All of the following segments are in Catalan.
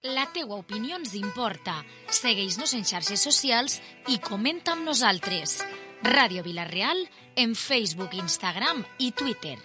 La teua opinió ens importa. Segueix-nos en xarxes socials i comenta amb nosaltres. Ràdio Vila-real en Facebook, Instagram i Twitter.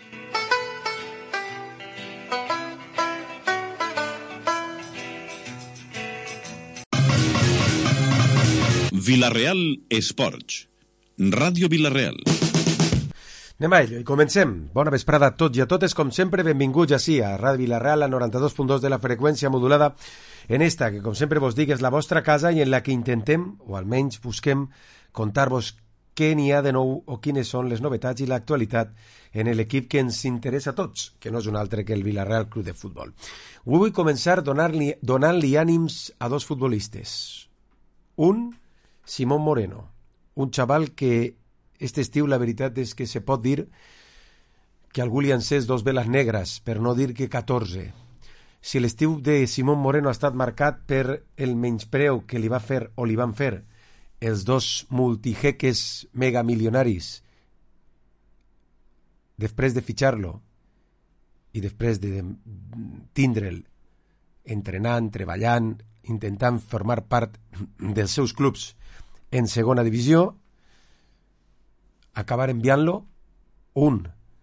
Vila-real Esports. Ràdio Vila-real. Anem a ello i comencem. Bona vesprada a tots i a totes, com sempre, benvinguts així a Ràdio Vila-real, a 92.2 de la freqüència modulada, en esta, que com sempre vos dic és la vostra casa i en la que intentem, o almenys busquem, contar-vos què n'hi ha de nou o quines són les novetats i l'actualitat en l'equip que ens interessa a tots, que no és un altre que el Vila-real Club de Futbol. Vull començar donant-li ànims a dos futbolistes. Un, Simón Moreno, un xaval que este estiu la veritat és que se pot dir que algú li ha encès dos veles negres, per no dir que 14. Si l'estiu de Simón Moreno ha estat marcat per el menyspreu que li va fer o li van fer els dos multijeques megamilionaris després de fitxar-lo i després de tindre'l entrenant, treballant, intentant formar part dels seus clubs en segona divisió, acabar enviant-lo un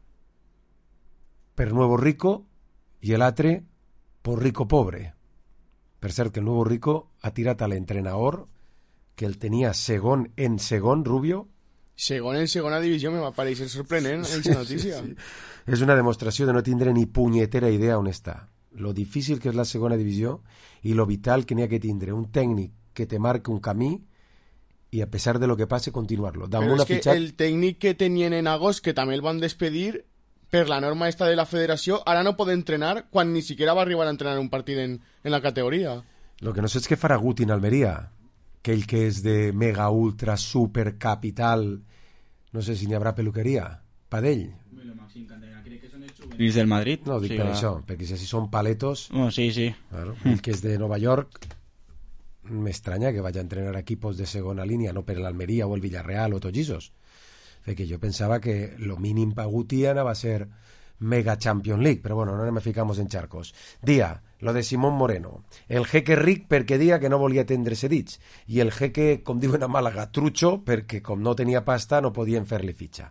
per Nuevo Rico i l'altre por Rico Pobre. Per cert, que el Nuevo Rico ha tirat a l'entrenador que el tenia segon en segon, Rubio. Segon en segona divisió, me va pareixer sorprenent aquesta notícia. Sí. És una demostració de no tindre ni punyetera idea on està. Lo difícil que és la segona divisió i lo vital que n'hi ha que tindre un tècnic que te marque un camí i a pesar de lo que passe, continuar-lo. Però és que el tècnic que tenien en agost, que també el van despedir per la norma esta de la federació, ara no pot entrenar quan ni siquiera va arribar a entrenar un partit en la categoria. Lo que no sé és què farà Guti en Almeria, aquell que és de mega ultra super capital, no sé si n'hi haurà peluqueria, Padell. Juvenils del Madrid. No, dic per això, perquè si són paletos... Oh, sí. Claro, el que és de Nova York... M'estranya que vaya a entrenar equipos de segona línia, no per l'Almeria o el Villarreal o Togisos. Que jo pensava que lo mínim pa Guti anava a ser Mega Champions League, però bueno, no me ficamos en charcos. Dia, lo de Simón Moreno. El jeque ric perquè dia que no volia tendre cedits. I el jeque, com diuen a Màlaga, trucho, perquè com no tenia pasta no podien fer-li fitxa.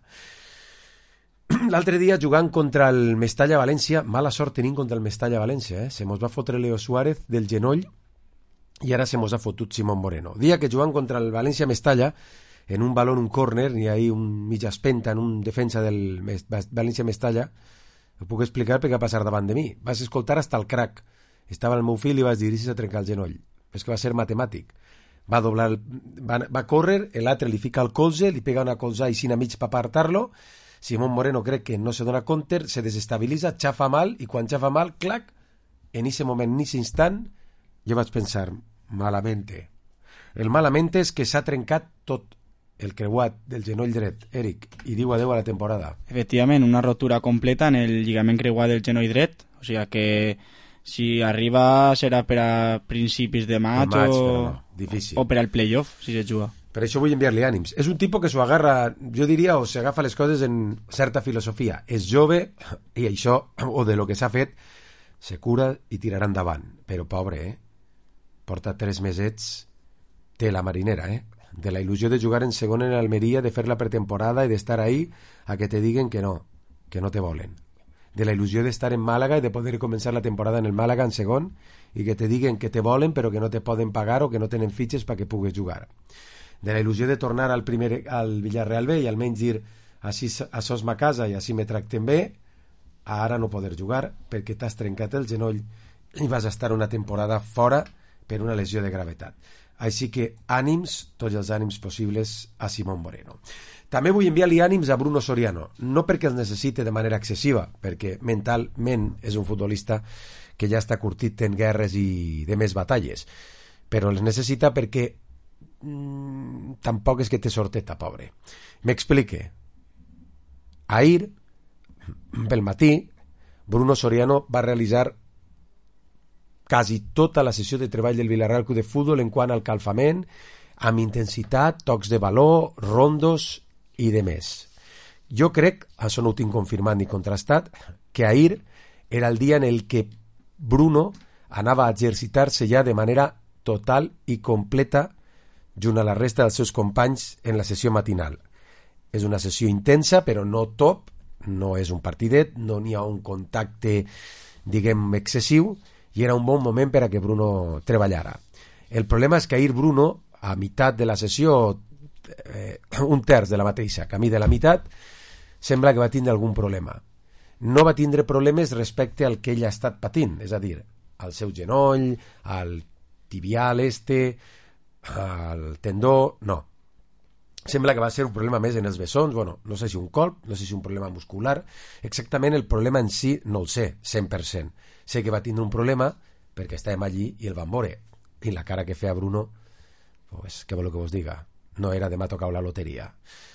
L'altre dia jugant contra el Mestalla València, mala sort tenim contra el Mestalla València, se mos va fotre Leo Suárez del genoll i ara se mos ha fotut Simón Moreno. Dia que jugant contra el València Mestalla, en un balón, un córner, ni ahí un mitja espenta en un defensa del València Mestalla, ho puc explicar perquè va passar davant de mi. Vas escoltar hasta el crack. Estava el meu fill i vas dir, si s'ha trencat el genoll. És que va ser matemàtic. Va doblar, va córrer, l'altre li fica el colze, li pega una colzà i a mig per apartar-lo. Simón Moreno crec que no se dona compte, se desestabilitza, xafa mal, i quan xafa mal, clac, en ese moment, en ese instant, jo vaig pensar, malamente. El malamente és que s'ha trencat tot el creuat del genoll dret, Eric, i diu adeu a la temporada. Efectivament, una rotura completa en el lligament creuat del genoll dret, o sigui que si arriba serà per a principis de maig o per al playoff, si se juga. Per això vull enviar-li ànims. És un tipus que s'ho agarra, jo diria, o s'agafa les coses en certa filosofia. És jove, i això, o de lo que s'ha fet, se cura i tirarà endavant. Però pobre, porta 3 mesets de la marinera, de la il·lusió de jugar en segon en Almeria, de fer la pretemporada i d'estar ahí a que te diguen que no te volen. De la il·lusió d'estar en Màlaga i de poder començar la temporada en el Màlaga en segon i que te diguen que te volen però que no te poden pagar o que no tenen fitxes perquè pugues jugar. De la il·lusió de tornar al Villarreal B i almenys dir així això és ma casa i així me tracten bé, a ara no poder jugar perquè t'has trencat el genoll i vas estar una temporada fora per una lesió de gravetat. Així que ànims, tots els ànims possibles a Simón Moreno. També vull enviar-li ànims a Bruno Soriano, no perquè els necessite de manera excessiva, perquè mentalment és un futbolista que ja està curtit en guerres i de més batalles, però els necessita perquè tampoc és que té sorteta, pobre. M'explique. Ahir, pel matí, Bruno Soriano va realitzar quasi tota la sessió de treball del Villarreal Club de Futbol en quant al calfament, amb intensitat, tocs de baló, rondos i de més. Jo crec, això no ho tinc confirmat ni contrastat, que ahir era el dia en el que Bruno anava a exercitar-se ja de manera total i completa junt a la resta dels seus companys en la sessió matinal. És una sessió intensa, però no top, no és un partidet, no n'hi ha un contacte, diguem, excessiu, i era un bon moment per a que Bruno treballara. El problema és que ahir Bruno, a meitat de la sessió, un terç de la mateixa, camí de la meitat, sembla que va tindre algun problema. No va tindre problemes respecte al que ell ha estat patint, és a dir, al seu genoll, al tibial al tendó, no. Sembla que va ser un problema més en els bessons, bueno, no sé si un colp, no sé si un problema muscular, exactament el problema en si no el sé, 100%. Sé que va tindre un problema perquè estàvem allí i el vam veure. I la cara que feia Bruno, pues, què vol que vos diga? No era de m'ha tocat la loteria.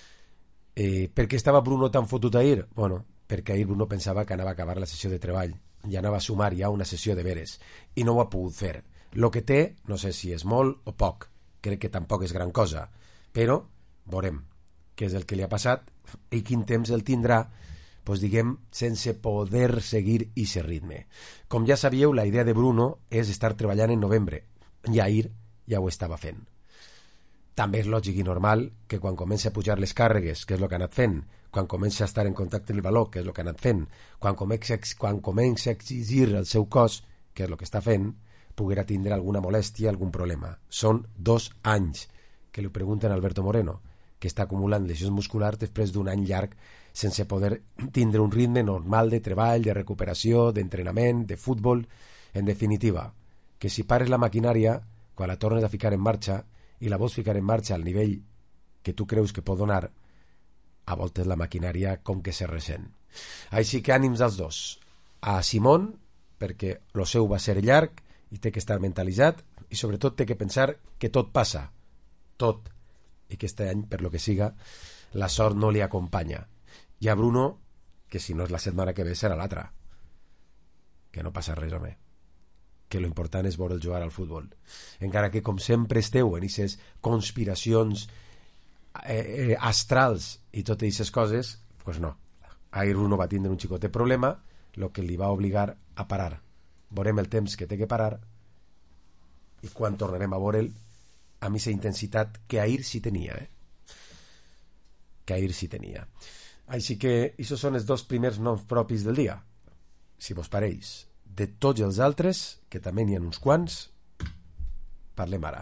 Per què estava Bruno tan fotut ahir? Bueno, perquè ahir Bruno pensava que anava a acabar la sessió de treball i anava a sumar ja una sessió de veres i no ho ha pogut fer. Lo que té, no sé si és molt o poc, crec que tampoc és gran cosa, però veurem què és el que li ha passat i quin temps el tindrà, doncs diguem, sense poder seguir ese ritme. Com ja sabíeu, la idea de Bruno és estar treballant en novembre, i ahir ja ho estava fent. També és lògic i normal que quan comença a pujar les càrregues, que és el que ha anat fent, quan comença a estar en contacte amb el valor, que és el que ha anat fent, quan comença a exigir el seu cos, que és el que està fent, poguera tindre alguna molèstia, algun problema. Són 2 anys que li pregunten a Alberto Moreno, que està acumulant lesions musculars després d'un any llarg sense poder tindre un ritme normal de treball, de recuperació, d'entrenament, de futbol. En definitiva, que si pares la maquinària, quan la tornes a ficar en marxa i la vols ficar en marxa al nivell que tu creus que pot donar, a voltes la maquinària com que se ressent. Així que ànims als dos. A Simón, perquè el seu va ser llarg i té que estar mentalitzat i sobretot té que pensar que tot passa, tot, i que este any, per lo que siga, la sort no li acompanya. I a Bruno, que si no és la setmana que ve serà l'altra, que no passa res, home, que lo important és veure'l jugar al futbol, encara que com sempre esteu en aquestes conspiracions astrals i totes aquestes coses, pues no. Ahir Bruno va tindre un xicotet problema, el que li va obligar a parar. Veurem el temps que té que parar i quan tornarem a veure'l amb aquesta intensitat que ahir sí tenia, que ahir sí tenia. Així que aquests són els 2 primers noms propis del dia, si vos pareix. De tots els altres, que també n'hi ha uns quants, parlem ara.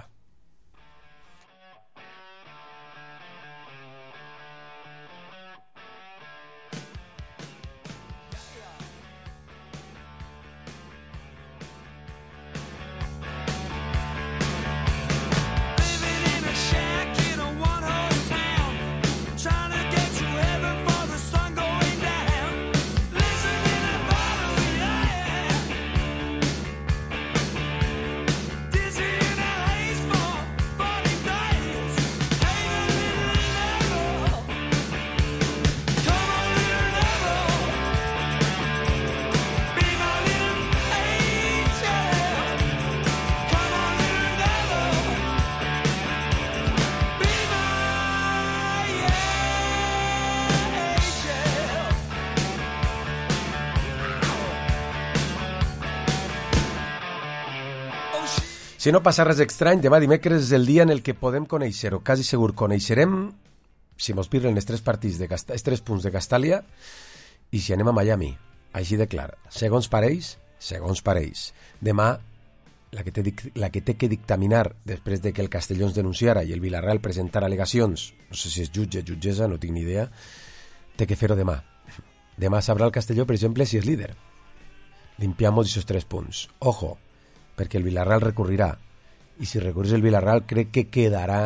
Si no passa res estrany, demà dimecres és el dia en el que podem conèixer, o quasi segur coneixerem, si mos pirlen els 3 partits els 3 punts de Castàlia i si anem a Miami. Així de clar. Segons pareix. Demà, la que té que dictaminar després de que el Castelló ens denunciara i el Villarreal presentara al·legacions, no sé si és jutge, jutgessa, no tinc ni idea, té que fer-ho demà. Demà sabrà el Castelló, per exemple, si és líder. Limpiamos esos 3 punts. Ojo, perquè el Villarreal recurrirà, i si recurreix el Villarreal crec que quedarà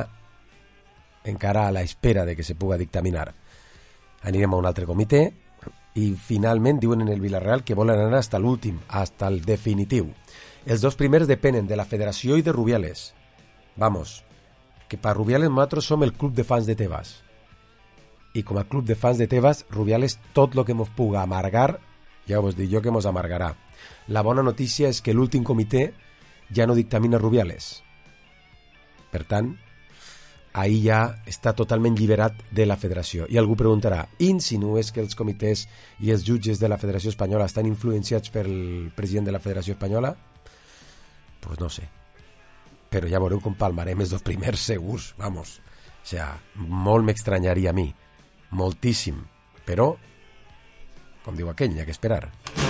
encara a la espera de que se puga dictaminar. Anirem a un altre comitè i finalment diuen en el Villarreal que volen anar hasta l'últim, hasta el definitiu. Els 2 primers depenen de la Federació i de Rubiales. Vamos, que per Rubiales nosaltres som el club de fans de Tebas. I com a club de fans de Tebas, Rubiales tot lo que mos puga amargar, ja vos dic jo que mos amargarà. La bona notícia és que l'últim comitè ja no dictamina Rubiales. Per tant, ahir ja està totalment lliberat de la federació. I algú preguntarà, insinues que els comitès i els jutges de la Federació Espanyola estan influenciats pel president de la Federació Espanyola? pues no sé. Però ja veureu com palmarem els dos primers segurs, vamos. O sea, molt m'extranyaria a mi, moltíssim, però, com diu aquell, hi ha que esperar.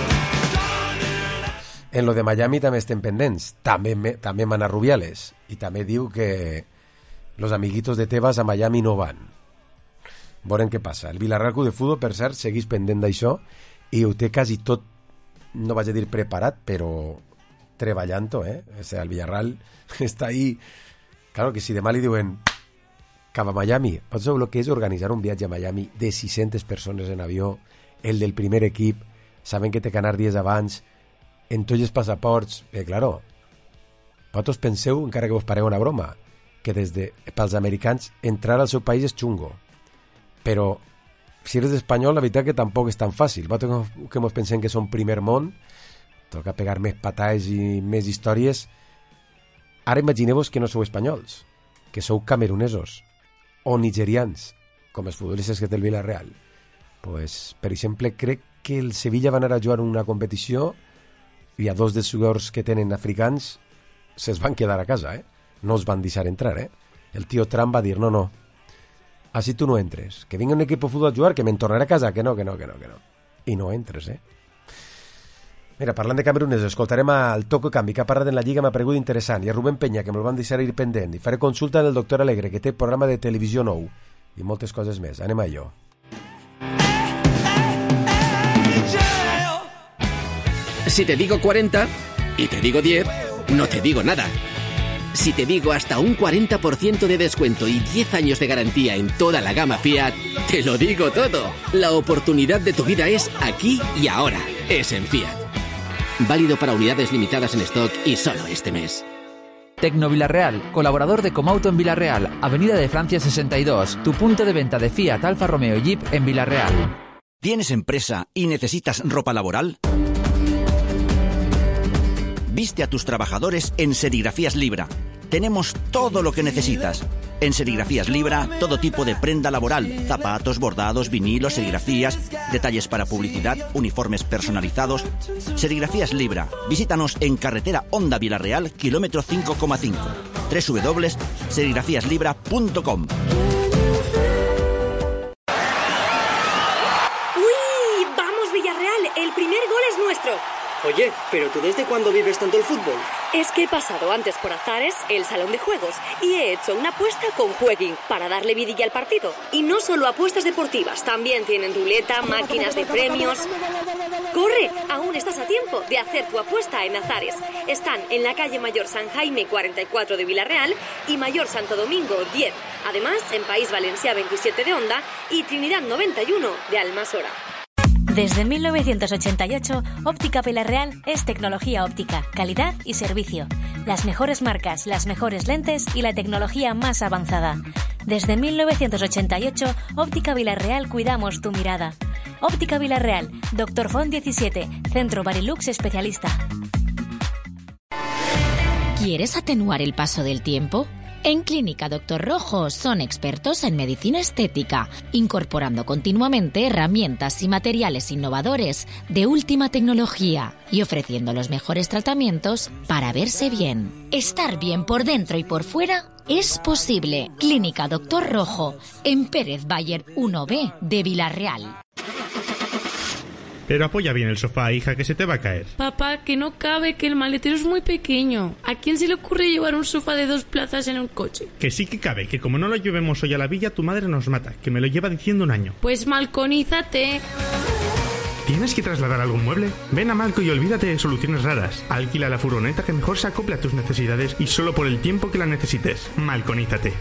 En lo de Miami també estem pendents, també mana Rubiales, i també diu que los amiguitos de Tebas a Miami no van. Veurem què passa. El Villarreal Club de Futbol, per cert, segueix pendent d'això, i ho té quasi tot, no vaig a dir preparat, però treballant-ho, O sea, el Villarreal està ahí. Claro que si demà li diuen cap a Miami, pots saber el que és organitzar un viatge a Miami de 600 persones en avió, el del primer equip, saben que té que anar dies abans, en tots els passaports, claro, vosaltres penseu, encara que vos pareu una broma, que pels americans entrar al seu país és xungo, però si eres espanyol la veritat que tampoc és tan fàcil. Vosaltres que mos pensem que som primer món, toca pegar més patades i més històries. Ara imagineu-vos que no sou espanyols, que sou camerunesos o nigerians, com els futbolistes que té el Villarreal. Pues, per exemple, crec que el Sevilla va anar a jugar una competició i a dos dels jugadors que tenen africans se'ls van quedar a casa, no els van deixar entrar, El tio Trump va dir, no, així tu no entres, que vingui un equip de futbol a jugar, que me'n tornaré a casa, que no. I no entres, Mira, parlant de camerunesos, escoltarem al Toco Canvi, que ha parlat en la Lliga, m'ha paregut interessant, i a Rubén Peña, que me'l van deixar ir pendent, i faré consulta del doctor Alegre, que té programa de televisió nou, i moltes coses més. Anem a allò. Si te digo 40 y te digo 10, no te digo nada. Si te digo hasta un 40% de descuento y 10 años de garantía en toda la gama Fiat, te lo digo todo. La oportunidad de tu vida es aquí y ahora. Es en Fiat. Válido para unidades limitadas en stock y solo este mes. Tecno Villarreal, colaborador de Comauto en Villarreal, Avenida de Francia 62, tu punto de venta de Fiat, Alfa Romeo y Jeep en Villarreal. ¿Tienes empresa y necesitas ropa laboral? Viste a tus trabajadores en Serigrafías Libra. Tenemos todo lo que necesitas. En Serigrafías Libra, todo tipo de prenda laboral, zapatos, bordados, vinilos, serigrafías, detalles para publicidad, uniformes personalizados. Serigrafías Libra. Visítanos en carretera Honda Villarreal, kilómetro 5,5. www.serigrafíaslibra.com. ¡Uy! ¡Vamos, Villarreal! El primer gol es nuestro. Oye, ¿pero tú desde cuándo vives tanto el fútbol? Es que he pasado antes por Azares, el salón de juegos, y he hecho una apuesta con Jueguin para darle vidilla al partido. Y no solo apuestas deportivas, también tienen ruleta, máquinas de premios. ¡Corre! Aún estás a tiempo de hacer tu apuesta en Azares. Están en la calle Mayor San Jaime 44 de Villarreal y Mayor Santo Domingo 10. Además, en País Valencià 27 de Onda y Trinidad 91 de Almasora. Desde 1988, Óptica Villarreal es tecnología óptica, calidad y servicio. Las mejores marcas, las mejores lentes y la tecnología más avanzada. Desde 1988, Óptica Villarreal cuidamos tu mirada. Óptica Villarreal, Dr. Font 17, Centro Barilux especialista. ¿Quieres atenuar el paso del tiempo? En Clínica Dr. Rojo son expertos en medicina estética, incorporando continuamente herramientas y materiales innovadores de última tecnología y ofreciendo los mejores tratamientos para verse bien. Estar bien por dentro y por fuera es posible. Clínica Dr. Rojo, en Pérez Bayer 1B de Villarreal. Pero apoya bien el sofá, hija, que se te va a caer. Papá, que no cabe, que el maletero es muy pequeño. ¿A quién se le ocurre llevar un sofá de 2 plazas en un coche? Que sí que cabe, que como no lo llevemos hoy a la villa, tu madre nos mata, que me lo lleva diciendo un año. Pues malconízate. ¿Tienes que trasladar algún mueble? Ven a Malco y olvídate de soluciones raras. Alquila la furgoneta que mejor se acople a tus necesidades y solo por el tiempo que la necesites. Malconízate.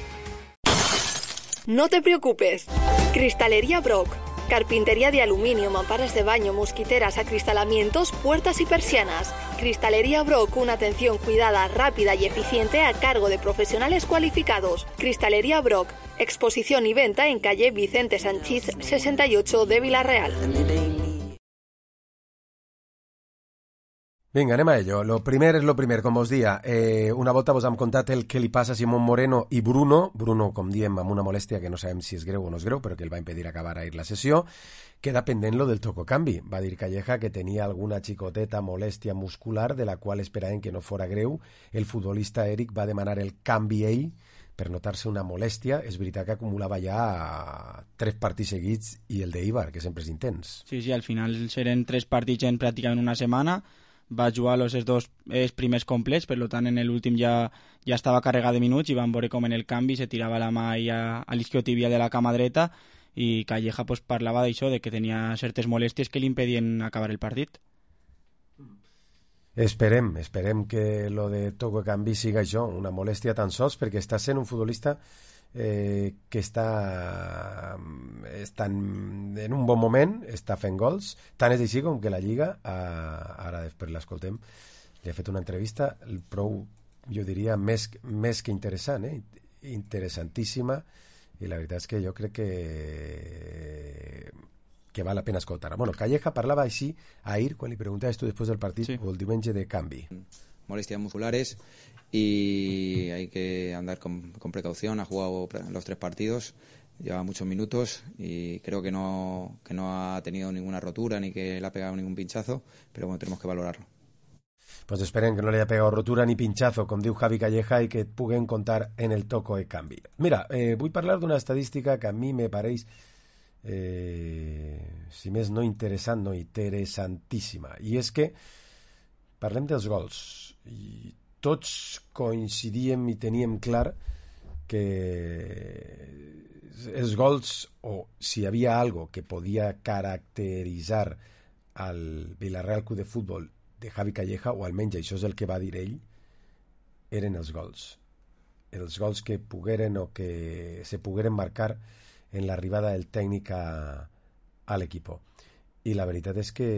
No te preocupes. Cristalería Brock. Carpintería de aluminio, mamparas de baño, mosquiteras, acristalamientos, puertas y persianas. Cristalería Brock, una atención cuidada, rápida y eficiente a cargo de profesionales cualificados. Cristalería Brock, exposición y venta en calle Vicente Sanchís 68 de Villarreal. Vinga, anem a ello. Lo primer és lo primer, com us dia. Una volta vos hem contat el que li passa a Simón Moreno i Bruno. Bruno, com diem, amb una molèstia que no sabem si és greu o no és greu, però que el va impedir acabar ahir la sessió. Queda pendent lo del tococanvi. Va dir Calleja que tenia alguna xicoteta molèstia muscular de la qual esperaven que no fora greu. El futbolista Eric va demanar el canvi ell per notar-se una molèstia. És veritat que acumulava ja 3 partits seguits i el d'Eibar, que sempre és intens. Sí, al final seren 3 partits en pràcticament una setmana. Va jugar els dos primers complets, per tant en l'últim ja estava carregat de minuts i van veure com en el canvi se tirava la mà a l'isquiotibial de la cama dreta i Calleja parlava d'això, de que tenia certes molèsties que li impedien acabar el partit. Esperem que lo de toco canvi siga això, una molèstia tan sols, perquè està sent un futbolista que està en un bon moment, està fent gols, tant és així com que la Lliga, ara després l'escoltem, li ha fet una entrevista prou, jo diria, més que interessant, interessantíssima, i la veritat és que jo crec que val la pena escoltar. Bueno, Calleja parlava així ahir, quan li preguntaves tu després del partit, o el diumenge de canvi. Molestias musculares y hay que andar con precaución. Ha jugado los 3 partidos, lleva muchos minutos y creo que no ha tenido ninguna rotura ni que le ha pegado ningún pinchazo, pero bueno, tenemos que valorarlo. Pues esperen que no le haya pegado rotura ni pinchazo, com diu Javi Calleja, i que et puguen contar en el toco de canvi. Mira, vull parlar d'una estadística que a mi me pareix, si més no interessant, no interessantíssima, i és que parlem dels gols, i tots coincidíem i teníem clar que els gols, o si hi havia algo que podia caracteritzar al Villarreal Club de Futbol de Javi Calleja, o almenys això és el que va dir ell, eren els gols. Els gols que pogueren o que se pogueren marcar en l'arribada del tècnic a l'equip. I la veritat és que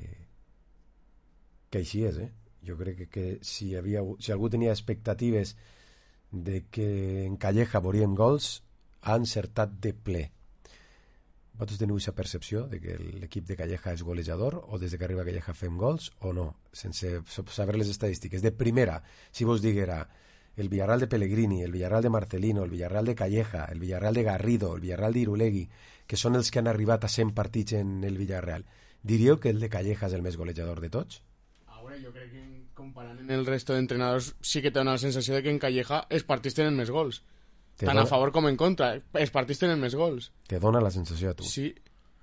així és, Jo crec que si algú tenia expectatives de que en Calleja veuríem gols, ha encertat de ple. Vosaltres teniu aquesta percepció de que l'equip de Calleja és golejador, o des que arriba Calleja fem gols, o no? Sense saber les estadístiques. De primera, si vos diguera el Villarreal de Pellegrini, el Villarreal de Marcelino, el Villarreal de Calleja, el Villarreal de Garrido, el Villarreal d'Irulegui, que són els que han arribat a 100 partits en el Villarreal, diríeu que el de Calleja és el més golejador de tots? Jo crec que comparant en el resto d'entrenadors sí que té una sensació de que en Calleja els partits tenen més gols. Tant a favor com en contra. Els partits tenen més gols. Te dona la sensació a tu? Sí.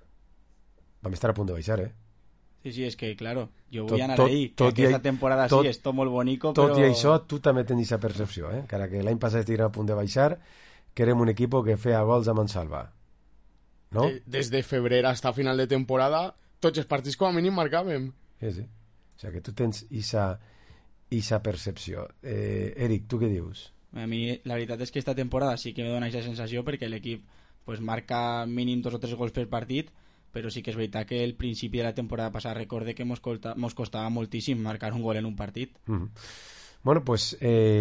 Vam estar a punt de baixar, Sí, és que, claro, jo vull anar ahí, que aquesta temporada sí, és tot molt bonico, però... Tot i això, tu també tens aquesta percepció, encara que l'any passat estiguem a punt de baixar, que érem un equip que feia gols a mansalva. No? Des de febrer fins a final de temporada, tots els partits com a mínim marcàvem. Sí. O sigui que tu tens aquesta percepció. Eric, tu què dius? A mi la veritat és que esta temporada sí que me dona aquesta sensació, perquè l'equip marca mínim 2 o 3 gols per partit, però sí que és veritat que el principi de la temporada passada recorde que mos costava moltíssim marcar un gol en un partit. Bueno, pues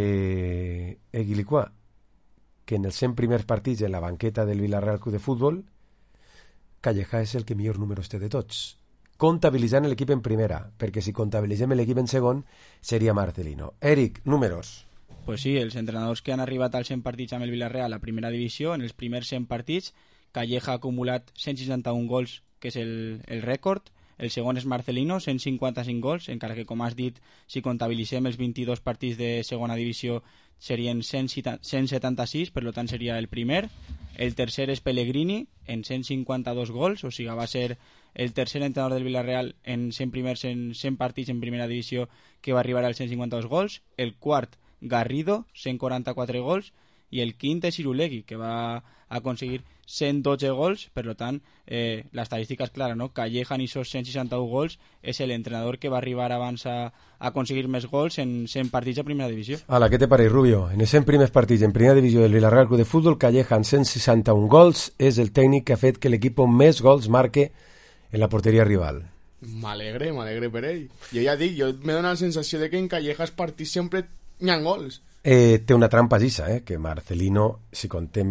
Eguilicua, que en els 100 primers partits en la banqueta del Villarreal Club de Futbol, Calleja és el que millor números té de tots, comptabilitzant l'equip en primera, perquè si comptabilitzem l'equip en segon seria Marcelino. Eric, números. Pues sí, els entrenadors que han arribat als 100 partits amb el Villarreal a primera divisió, en els primers 100 partits Calleja ha acumulat 161 gols, que és el rècord. El segon és Marcelino, 155 gols, encara que, com has dit, si comptabilitzem els 22 partits de segona divisió serien 176, per tant seria el primer. El tercer és Pellegrini, en 152 gols, o sigui, va ser el tercer entrenador del Villarreal en 100 partits en primera divisió que va arribar als 152 gols. El quart, Garrido, 144 gols, i el quint és Irulegui, que va aconseguir 112 gols. Per tant, l'estadística és clara, no? Calleja en esos 161 gols és l'entrenador que va arribar abans a aconseguir més gols en 100 partits a primera divisió. Hola, què te pareix, Rubio? En els 100 primers partits en primera divisió del Villarreal Club de Futbol, Calleja en 161 gols és el tècnic que ha fet que l'equip més gols marque en la porteria rival. M'alegre per ell. Jo ja dic, me dona la sensació de que en Calleja els partits sempre n'hi ha gols. Té una trampa gisa, que Marcelino, si contem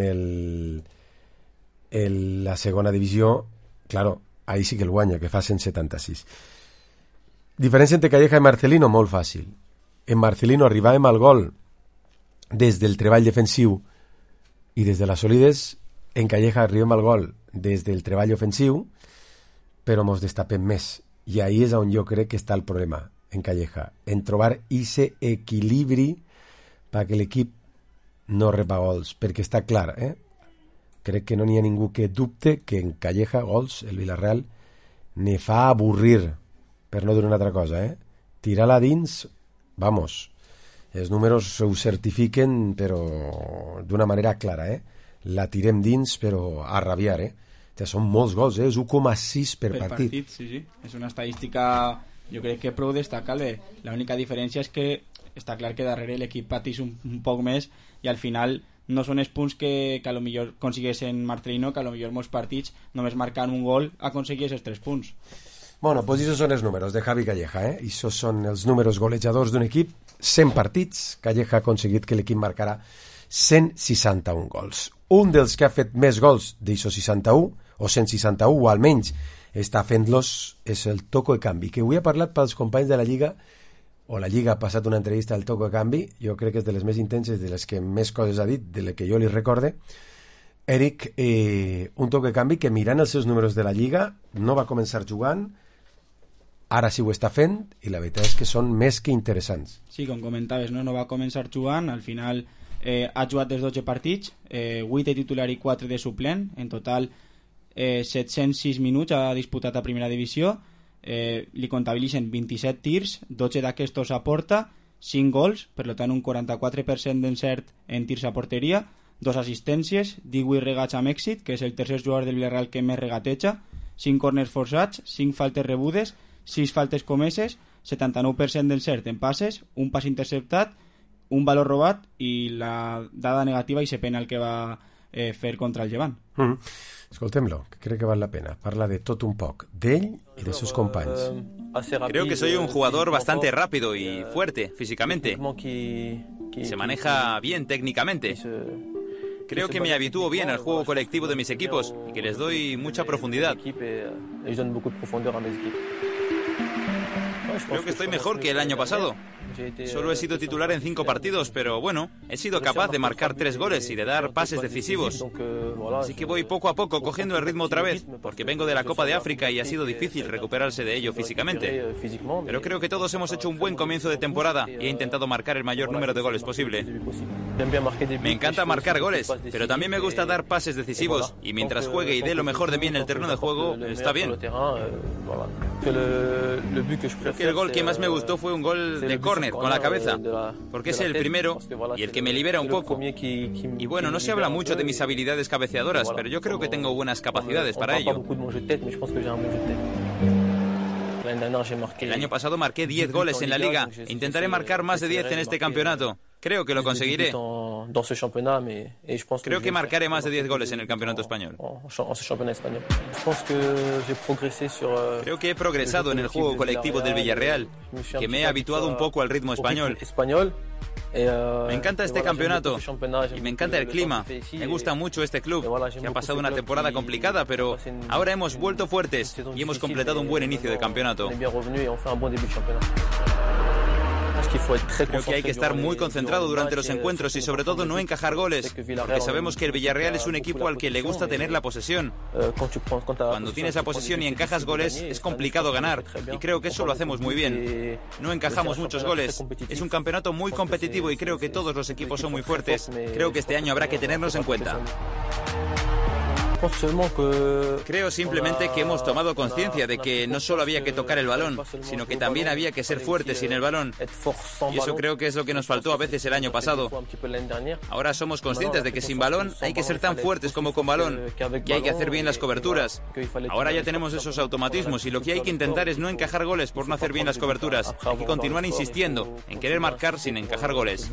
la segona divisió, claro, ahí sí que el guanya, que fa 176. Diferència entre Calleja i Marcelino, molt fàcil. En Marcelino arribàvem al gol des del treball defensiu i des de les solides. En Calleja arribem al gol des del treball ofensiu, però mos destapem més. I ahí és on jo crec que està el problema, en Calleja, en trobar ese equilibri perquè l'equip no repa gols, perquè està clar, crec que no n'hi ha ningú que dubte que en Calleja gols el Villarreal ne fa avorrir, per no dir una altra cosa, tirar-la dins, vamos, els números ho certifiquen però d'una manera clara, la tirem dins però a rabiar, són molts gols, és 1,6 per partit. Sí. És una estadística, jo crec que prou destacable. L'única diferència és que està clar que darrere l'equip patís un poc més i al final no són els punts que a lo millor aconsegueixen Marcelino, que a lo millor molts partits només marcant un gol aconseguís els 3 punts. Bueno, pues esos són els números de Javi Calleja, I esos són els números golejadors d'un equip. 100 partits, Calleja ha aconseguit que l'equip marcarà 161 gols. Un dels que ha fet més gols d'això 61, o 161, o almenys està fent-los, és el Toco de Canvi, que avui ha parlat pels companys de la Lliga, o la Lliga ha passat una entrevista al Toco de Canvi, jo crec que és de les més intenses, de les que més coses ha dit, de les que jo li recorde. Eric, un Toco de Canvi que mirant els seus números de la Lliga no va començar jugant, ara sí ho està fent, i la veritat és que són més que interessants. Sí, com comentaves, no va començar jugant, al final ha jugat dels 12 partits, 8 de titular i 4 de suplent, en total 706 minuts ha disputat a primera divisió, li comptabilitzen 27 tirs, 12 d'aquestos a porta, 5 gols, per tant un 44% d'encert en tirs a porteria, 2 assistències, 18 regats amb èxit, que és el tercer jugador del Villarreal que més regateja, 5 corners forçats, 5 faltes rebudes, 6 faltes comeses, 79% d'encert en passes, un pas interceptat, un valor robat i la dada negativa i ese penal que va fer contra el Llevant. Escoltem-lo, que crec que val la pena. Parla de tot un poc, d'ell i de sus companys. Creo que soy un jugador bastante rápido y fuerte físicamente. Se maneja bien técnicamente. Creo que me habitúo bien al juego colectivo de mis equipos y que les doy mucha profundidad. Creo que estoy mejor que el año pasado. Solo he sido titular en 5 partidos, pero bueno, he sido capaz de marcar 3 goles y de dar pases decisivos. Así que voy poco a poco cogiendo el ritmo otra vez, porque vengo de la Copa de África y ha sido difícil recuperarse de ello físicamente. Pero creo que todos hemos hecho un buen comienzo de temporada y he intentado marcar el mayor número de goles posible. Me encanta marcar goles, pero también me gusta dar pases decisivos y mientras juegue y dé lo mejor de mí en el terreno de juego, está bien. Creo que el gol que más me gustó fue un gol de córner con la cabeza, porque es el primero y el que me libera un poco. Y bueno, no se habla mucho de mis habilidades cabeceadoras, pero yo creo que tengo buenas capacidades para ello. El año pasado marqué 10 goles en la Liga e intentaré marcar más de 10 en este campeonato. Creo que lo conseguiré. Creo que marcaré más de 10 goles en el campeonato español. Creo que he progresado en el juego colectivo del Villarreal, que me he habituado un poco al ritmo español. Me encanta este campeonato y me encanta el clima. Me gusta mucho este club, que ha pasado una temporada complicada, pero ahora hemos vuelto fuertes y hemos completado un buen inicio de campeonato. Creo que hay que estar muy concentrado durante los encuentros y sobre todo no encajar goles, porque sabemos que el Villarreal es un equipo al que le gusta tener la posesión. Cuando tienes la posesión y encajas goles es complicado ganar y creo que eso lo hacemos muy bien. No encajamos muchos goles. Es un campeonato muy competitivo y creo que todos los equipos son muy fuertes. Creo que este año habrá que tenernos en cuenta. Creo simplemente que hemos tomado conciencia de que no solo había que tocar el balón, sino que también había que ser fuertes sin el balón. Y eso creo que es lo que nos faltó a veces el año pasado. Ahora somos conscientes de que sin balón hay que ser tan fuertes como con balón, que hay que hacer bien las coberturas. Ahora ya tenemos esos automatismos y lo que hay que intentar es no encajar goles por no hacer bien las coberturas. Hay que continuar insistiendo en querer marcar sin encajar goles.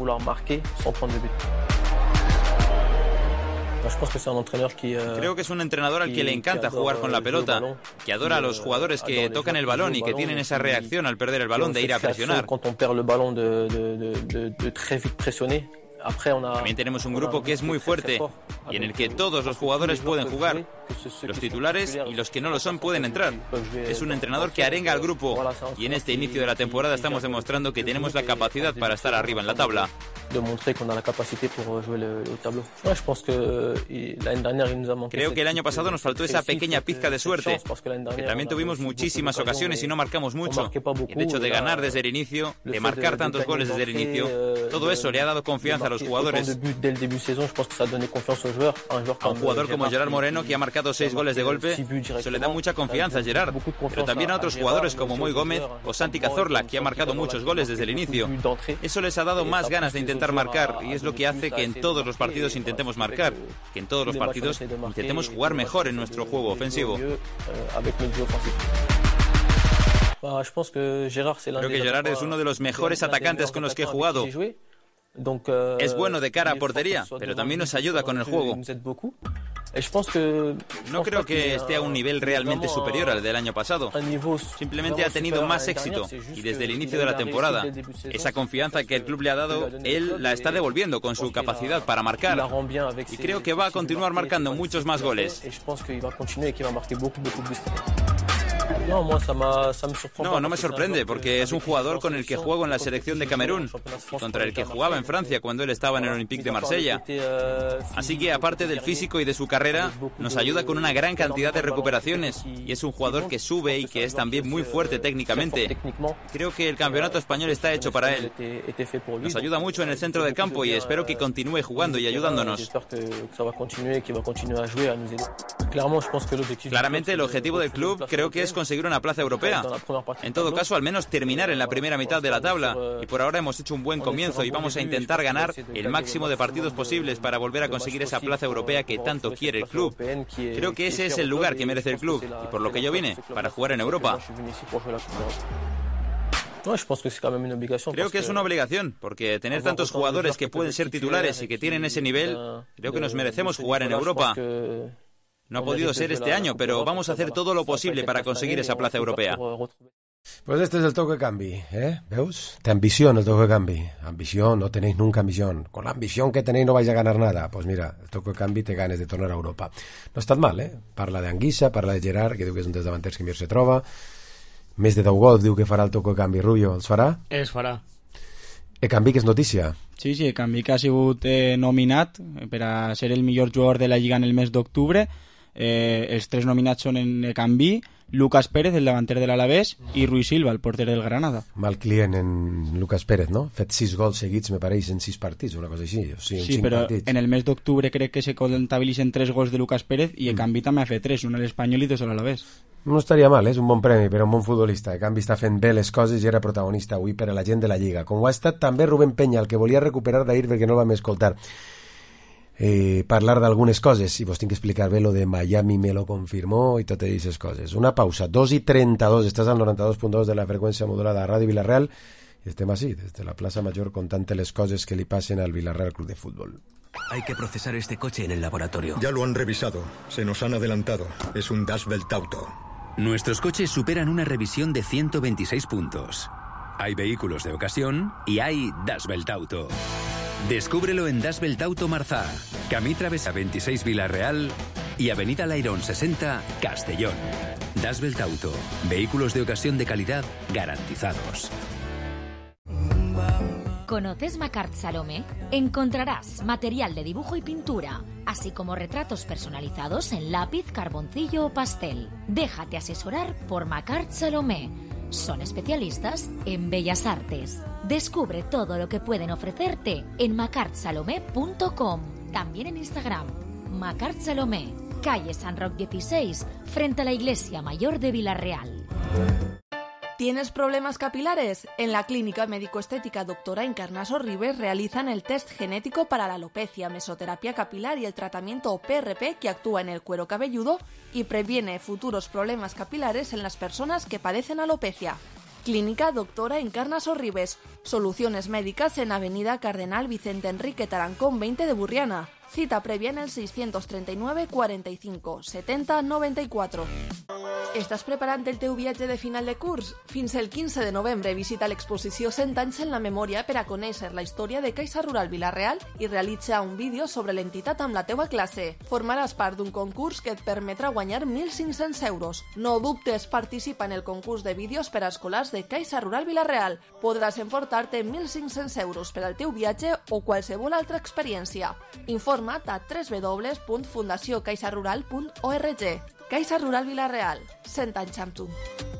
Creo que es un entrenador al que le encanta jugar con la pelota, que adora a los jugadores que tocan el balón y que tienen esa reacción al perder el balón de ir a presionar. También tenemos un grupo que es muy fuerte y en el que todos los jugadores pueden jugar. Los titulares y los que no lo son pueden entrar. Es un entrenador que arenga al grupo y en este inicio de la temporada estamos demostrando que tenemos la capacidad para estar arriba en la tabla. Creo que el año pasado nos faltó esa pequeña pizca de suerte, que también tuvimos muchísimas ocasiones y no marcamos mucho. El hecho de ganar desde el inicio, de marcar tantos goles desde el inicio, todo eso le ha dado confianza a los jugadores. A un jugador como Gerard Moreno, que ha marcado 6 goles de golpe, eso le da mucha confianza a Gerard, pero también a otros jugadores como Moi Gómez o Santi Cazorla, que ha marcado muchos goles desde el inicio. Eso les ha dado más ganas de intentar marcar y es lo que hace que en todos los partidos intentemos marcar, que en todos los partidos intentemos jugar mejor en nuestro juego ofensivo. Creo que Gerard es uno de los mejores atacantes con los que he jugado. Es bueno de cara a portería, pero también nos ayuda con el juego. No creo que esté a un nivel realmente superior al del año pasado. Simplemente ha tenido más éxito y desde el inicio de la temporada, esa confianza que el club le ha dado, él la está devolviendo con su capacidad para marcar. Y creo que va a continuar marcando muchos más goles. No me sorprende porque es un jugador con el que juego en la selección de Camerún, contra el que jugaba en Francia cuando él estaba en el Olympique de Marsella. Así que aparte del físico y de su carrera, nos ayuda con una gran cantidad de recuperaciones y es un jugador que sube y que es también muy fuerte técnicamente. Creo que el campeonato español está hecho para él. Nos ayuda mucho en el centro del campo y espero que continúe jugando y ayudándonos. Claramente el objetivo del club creo que es conseguir una plaza europea. En todo caso, al menos terminar en la primera mitad de la tabla. Y por ahora hemos hecho un buen comienzo y vamos a intentar ganar el máximo de partidos posibles para volver a conseguir esa plaza europea que tanto quiere el club. Creo que ese es el lugar que merece el club y por lo que yo vine, para jugar en Europa. Creo que es una obligación, porque tener tantos jugadores que pueden ser titulares y que tienen ese nivel, creo que nos merecemos jugar en Europa. No ha podido ser este año, pero vamos a hacer todo lo posible para conseguir esa plaza europea. Pues este es el toque canvi, ¿eh? ¿Veus? Te ambiciona el toque canvi. Ambición, no tenéis nunca ambición. Con la ambición que tenéis no vais a ganar nada. Pues mira, el toque canvi te ganes de tornar a Europa. No estàs mal, eh? Parla d'Anguissa, parla de Gerard, que diu que és un dels davanters que millor se troba. Més de 10 gols, diu que farà el toque canvi. Rubio, els farà? Es farà. Ekambi, que és notícia. Sí, Ekambi, que ha sigut nominat per a ser el millor jugador de la Lliga en el mes d'octubre. Els 3 nominats són en Ekambi, Lucas Pérez, el davanter de l'Alavés, i Rui Silva, el porter del Granada. Mal client en Lucas Pérez, no? Fet 6 gols seguits, me pareix, en 6 partits, una cosa així. O sigui, sí, però partits. En el mes d'octubre crec que se comptabilitzen 3 gols de Lucas Pérez i Ekambi també ha fet 3, un a l'Espanyol i 2 a l'Alavés. No estaria mal, és un bon premi per a un bon futbolista. Ekambi està fent bé les coses i era protagonista avui per a la gent de la Lliga. Com ho ha estat també Rubén Peña, el que volia recuperar d'ahir perquè no el vam escoltar. Parlar d'algunes coses i vos tinc que explicar bé lo de Miami me lo confirmó i totes aquestes coses. Una pausa, 2:32, estàs al 92.2 de la freqüència modulada a Ràdio Vilareal i estem així, des de la plaça Major contant les coses que li passen al Villarreal Club de Fútbol. Hay que procesar este coche en el laboratorio. Ya lo han revisado, se nos han adelantado. Es un Das Welt Auto. Nuestros coches superan una revisión de 126 puntos. Hay vehículos de ocasión y hay Das Welt Auto. Descúbrelo en Das Welt Auto Marzá, Camí Travesa 26 Villarreal y Avenida Lairón 60 Castellón. Das Welt Auto, vehículos de ocasión de calidad garantizados. ¿Conoces Macart Salomé? Encontrarás material de dibujo y pintura, así como retratos personalizados en lápiz, carboncillo o pastel. Déjate asesorar por Macart Salomé. Son especialistas en bellas artes. Descubre todo lo que pueden ofrecerte en macartsalomé.com. También en Instagram, Macart Salomé, calle San Roc 16, frente a la Iglesia Mayor de Villarreal. ¿Tienes problemas capilares? En la Clínica Médico-Estética Doctora Encarnaso Ribes realizan el test genético para la alopecia, mesoterapia capilar y el tratamiento PRP que actúa en el cuero cabelludo y previene futuros problemas capilares en las personas que padecen alopecia. Clínica Doctora Encarnaso Ribes. Soluciones médicas en Avenida Cardenal Vicente Enrique Tarancón 20 de Burriana. Cita prèvia en el 639 45 70 94. Estàs preparant el teu viatge de final de curs? Fins el 15 de novembre visita l'exposició 100 anys en la memòria per a conèixer la història de Caixa Rural Vila-real i realitza un vídeo sobre l'entitat amb la teua classe. Formaràs part d'un concurs que et permetrà guanyar 1.500 euros. No dubtes, participa en el concurs de vídeos per a escolars de Caixa Rural Vila-real. Podràs emportar-te 1.500 euros per al teu viatge o qualsevol altra experiència. Informa't a www.fundaciocaixarural.org. Caixa Rural Vila-real, 100 anys amb tu.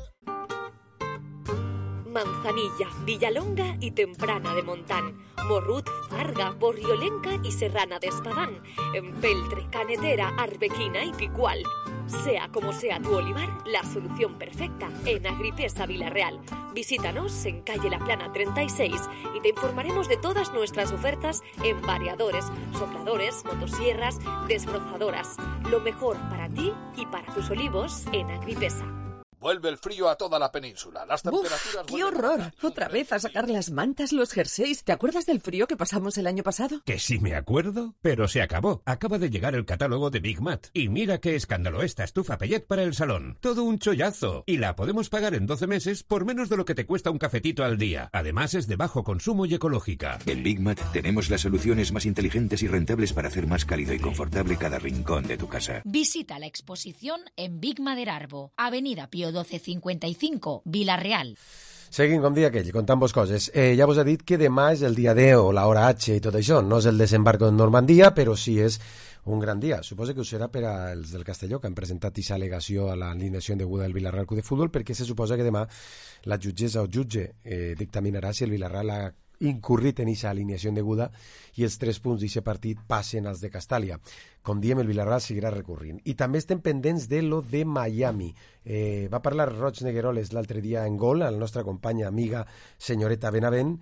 Manzanilla, Villalonga y Temprana de Montán, Morrut, Farga, Borriolenca y Serrana de Espadán, Empeltre, Canetera, Arbequina y Picual. Sea como sea tu olivar, la solución perfecta en Agripesa Vila-real. Visítanos en calle La Plana 36 y te informaremos de todas nuestras ofertas en variadores, sopladores, motosierras, desbrozadoras. Lo mejor para ti y para tus olivos en Agripesa. Vuelve el frío a toda la península. Las temperaturas... ¡Qué horror! Otra vez a sacar las mantas, los jerseys. ¿Te acuerdas del frío que pasamos el año pasado? Que sí me acuerdo, pero se acabó. Acaba de llegar el catálogo de Big Mat. Y mira qué escándalo esta estufa Pellet para el salón. Todo un chollazo. Y la podemos pagar en 12 meses por menos de lo que te cuesta un cafetito al día. Además es de bajo consumo y ecológica. En Big Mat tenemos las soluciones más inteligentes y rentables para hacer más cálido y confortable cada rincón de tu casa. Visita la exposición en Big Maderarbo, Avenida Pío 1255, Vila-real. Seguim com dia aquell, contant-vos coses. Ja vos he dit que demà és el dia D o l'hora H i tot això. No és el desembarco en Normandia, però sí és un gran dia. Suposo que ho serà per als del Castelló, que han presentat aquesta al·legació a l'alineació indeguda del Vila-real Club de Futbol, perquè se suposa que demà la jutgessa o jutge dictaminarà si el Vila-real ha incurrit en aquesta alineació indeguda i els 3 punts d'aquest partit passen als de Castàlia. Com diem, el Vila-real seguirà recorrint. I també estem pendents de lo de Miami. Va parlar Roig Negueroles l'altre dia en Gol, a la nostra companya, amiga, senyoreta Benavent,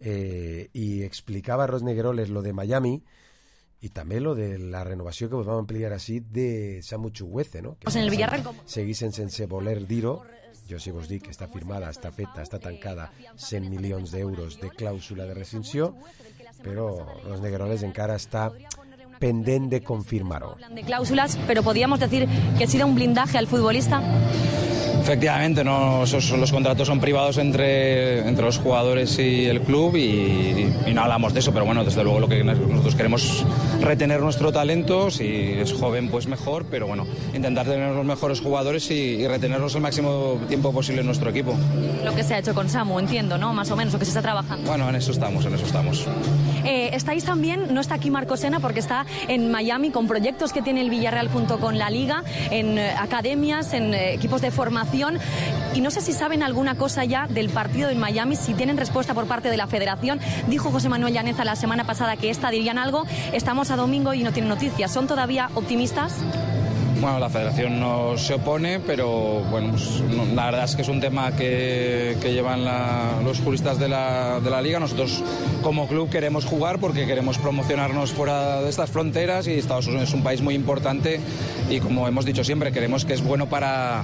i explicava Roig Negueroles lo de Miami i també lo de la renovació que vos vam ampliar així de Samu Chukwueze, no? Que en el Villarreal seguissin sense voler dir-ho. Jo sí vos dic que està firmada, està feta, està tancada 100 milions d'euros de clàusula de rescissió, però los Negueroles encara està pendent de confirmar-ho. De cláusulas, pero podríamos decir que ha sido un blindaje al futbolista. Efectivamente, no, los contratos son privados entre los jugadores y el club y no hablamos de eso, pero bueno, desde luego lo que nosotros queremos retener nuestro talento, si es joven pues mejor, pero bueno, intentar tener los mejores jugadores y retenerlos el máximo tiempo posible en nuestro equipo. Lo que se ha hecho con Samu, entiendo, ¿no? Más o menos, lo que se está trabajando. Bueno, en eso estamos. Estáis también, no está aquí Marco Sena porque está en Miami con proyectos que tiene el Villarreal junto con la Liga, en academias, en equipos de formación. Y no sé si saben alguna cosa ya del partido en Miami, si tienen respuesta por parte de la Federación. Dijo José Manuel Llaneza la semana pasada que dirían algo. Estamos a domingo y no tienen noticias. ¿Son todavía optimistas? Bueno, la Federación no se opone, pero bueno, pues, la verdad es que es un tema que llevan los juristas de la Liga. Nosotros como club queremos jugar porque queremos promocionarnos fuera de estas fronteras y Estados Unidos es un país muy importante y como hemos dicho siempre, creemos que es bueno para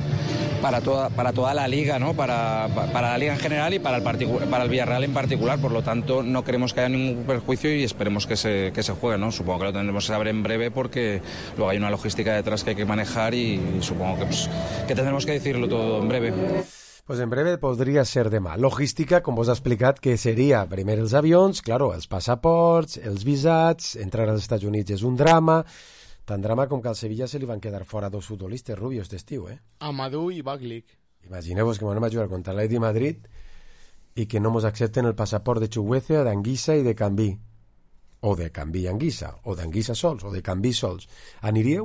toda la Liga, ¿no? Para la Liga en general y para el Villarreal en particular. Por lo tanto, no queremos que haya ningún perjuicio y esperemos que se juegue, ¿no? Supongo que lo tendremos que saber en breve porque luego hay una logística detrás que hay que manejar y supongo que tendremos que decirlo todo en breve. Pues en breve podria ser demà. Logística, com vos ha explicat, que seria primer els avions, claro, els passaports, els visats, entrar als Estats Units és un drama, tan drama com que al Sevilla se li van quedar fora 2 futbolistes rubios d'estiu, Amadou i Baglic. Imagineu-vos que anem a jugar contra l'Atleti de Madrid i que no mos accepten el passaport de Chukwueze, d'Anguissa i de Cambí. O de Cambí i Anguissa, o d'Anguissa sols, o de Cambí sols. Aniríeu?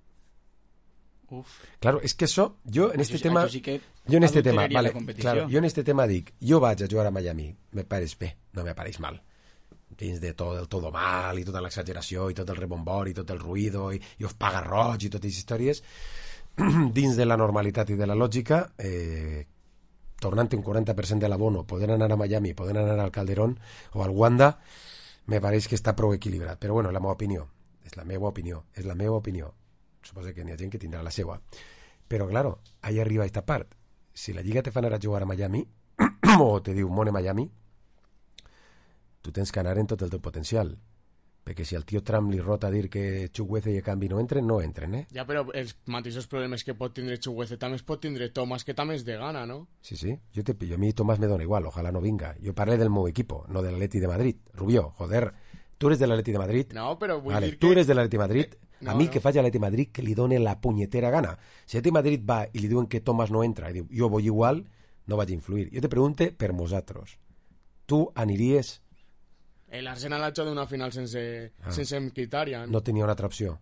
Claro, es que eso, yo en este tema, vale, claro, yo en este tema dic, jo vaig a jugar a Miami, me pareix bé, no me pareix mal, dins de tot el todo mal i tota l'exageració i tot el rebombori i tot el ruïdo i os paga roig i totes les històries, dins de la normalitat i de la lògica, tornant un 40% de l'abono, poden anar a Miami, poden anar al Calderón o al Wanda, me pareix que està prou equilibrat, però bueno, la meva opinió, és la meva opinió. Suposo que n'hi ha gent que tindrà la seva. Però, claro, ahí arriba esta part. Si la Lliga te fa anar a jugar a Miami, o te diu Mone Miami, tu tens que anar en tot el teu potencial. Perquè si el tio Trump li rota a dir que Chukwueze i Ekambi no entren, Ja, però els mateixos problemes que pot tindre Chukwueze també es pot tindre Thomas, que també és de gana, no? Sí, yo te pillo. A mí Tomás me dona igual, ojalá no venga. Yo parlé del meu equipo, no del Atleti de Madrid. Rubio, joder, tú eres del Atleti de Madrid. No, però vull vale, dir tú que... eres del Atleti de Madrid. No, a mí no. que faci l'Atleti de Madrid que li done la punyetera gana. Si l'Atleti de Madrid va i li diuen que Tomás no entra i diu, jo voy igual, no vaig influir. Jo te pregunte per vosaltres. Tu aniries... L'Arsenal ha hecho d'una final sense Mkhitaryan. No tenia una altra opció.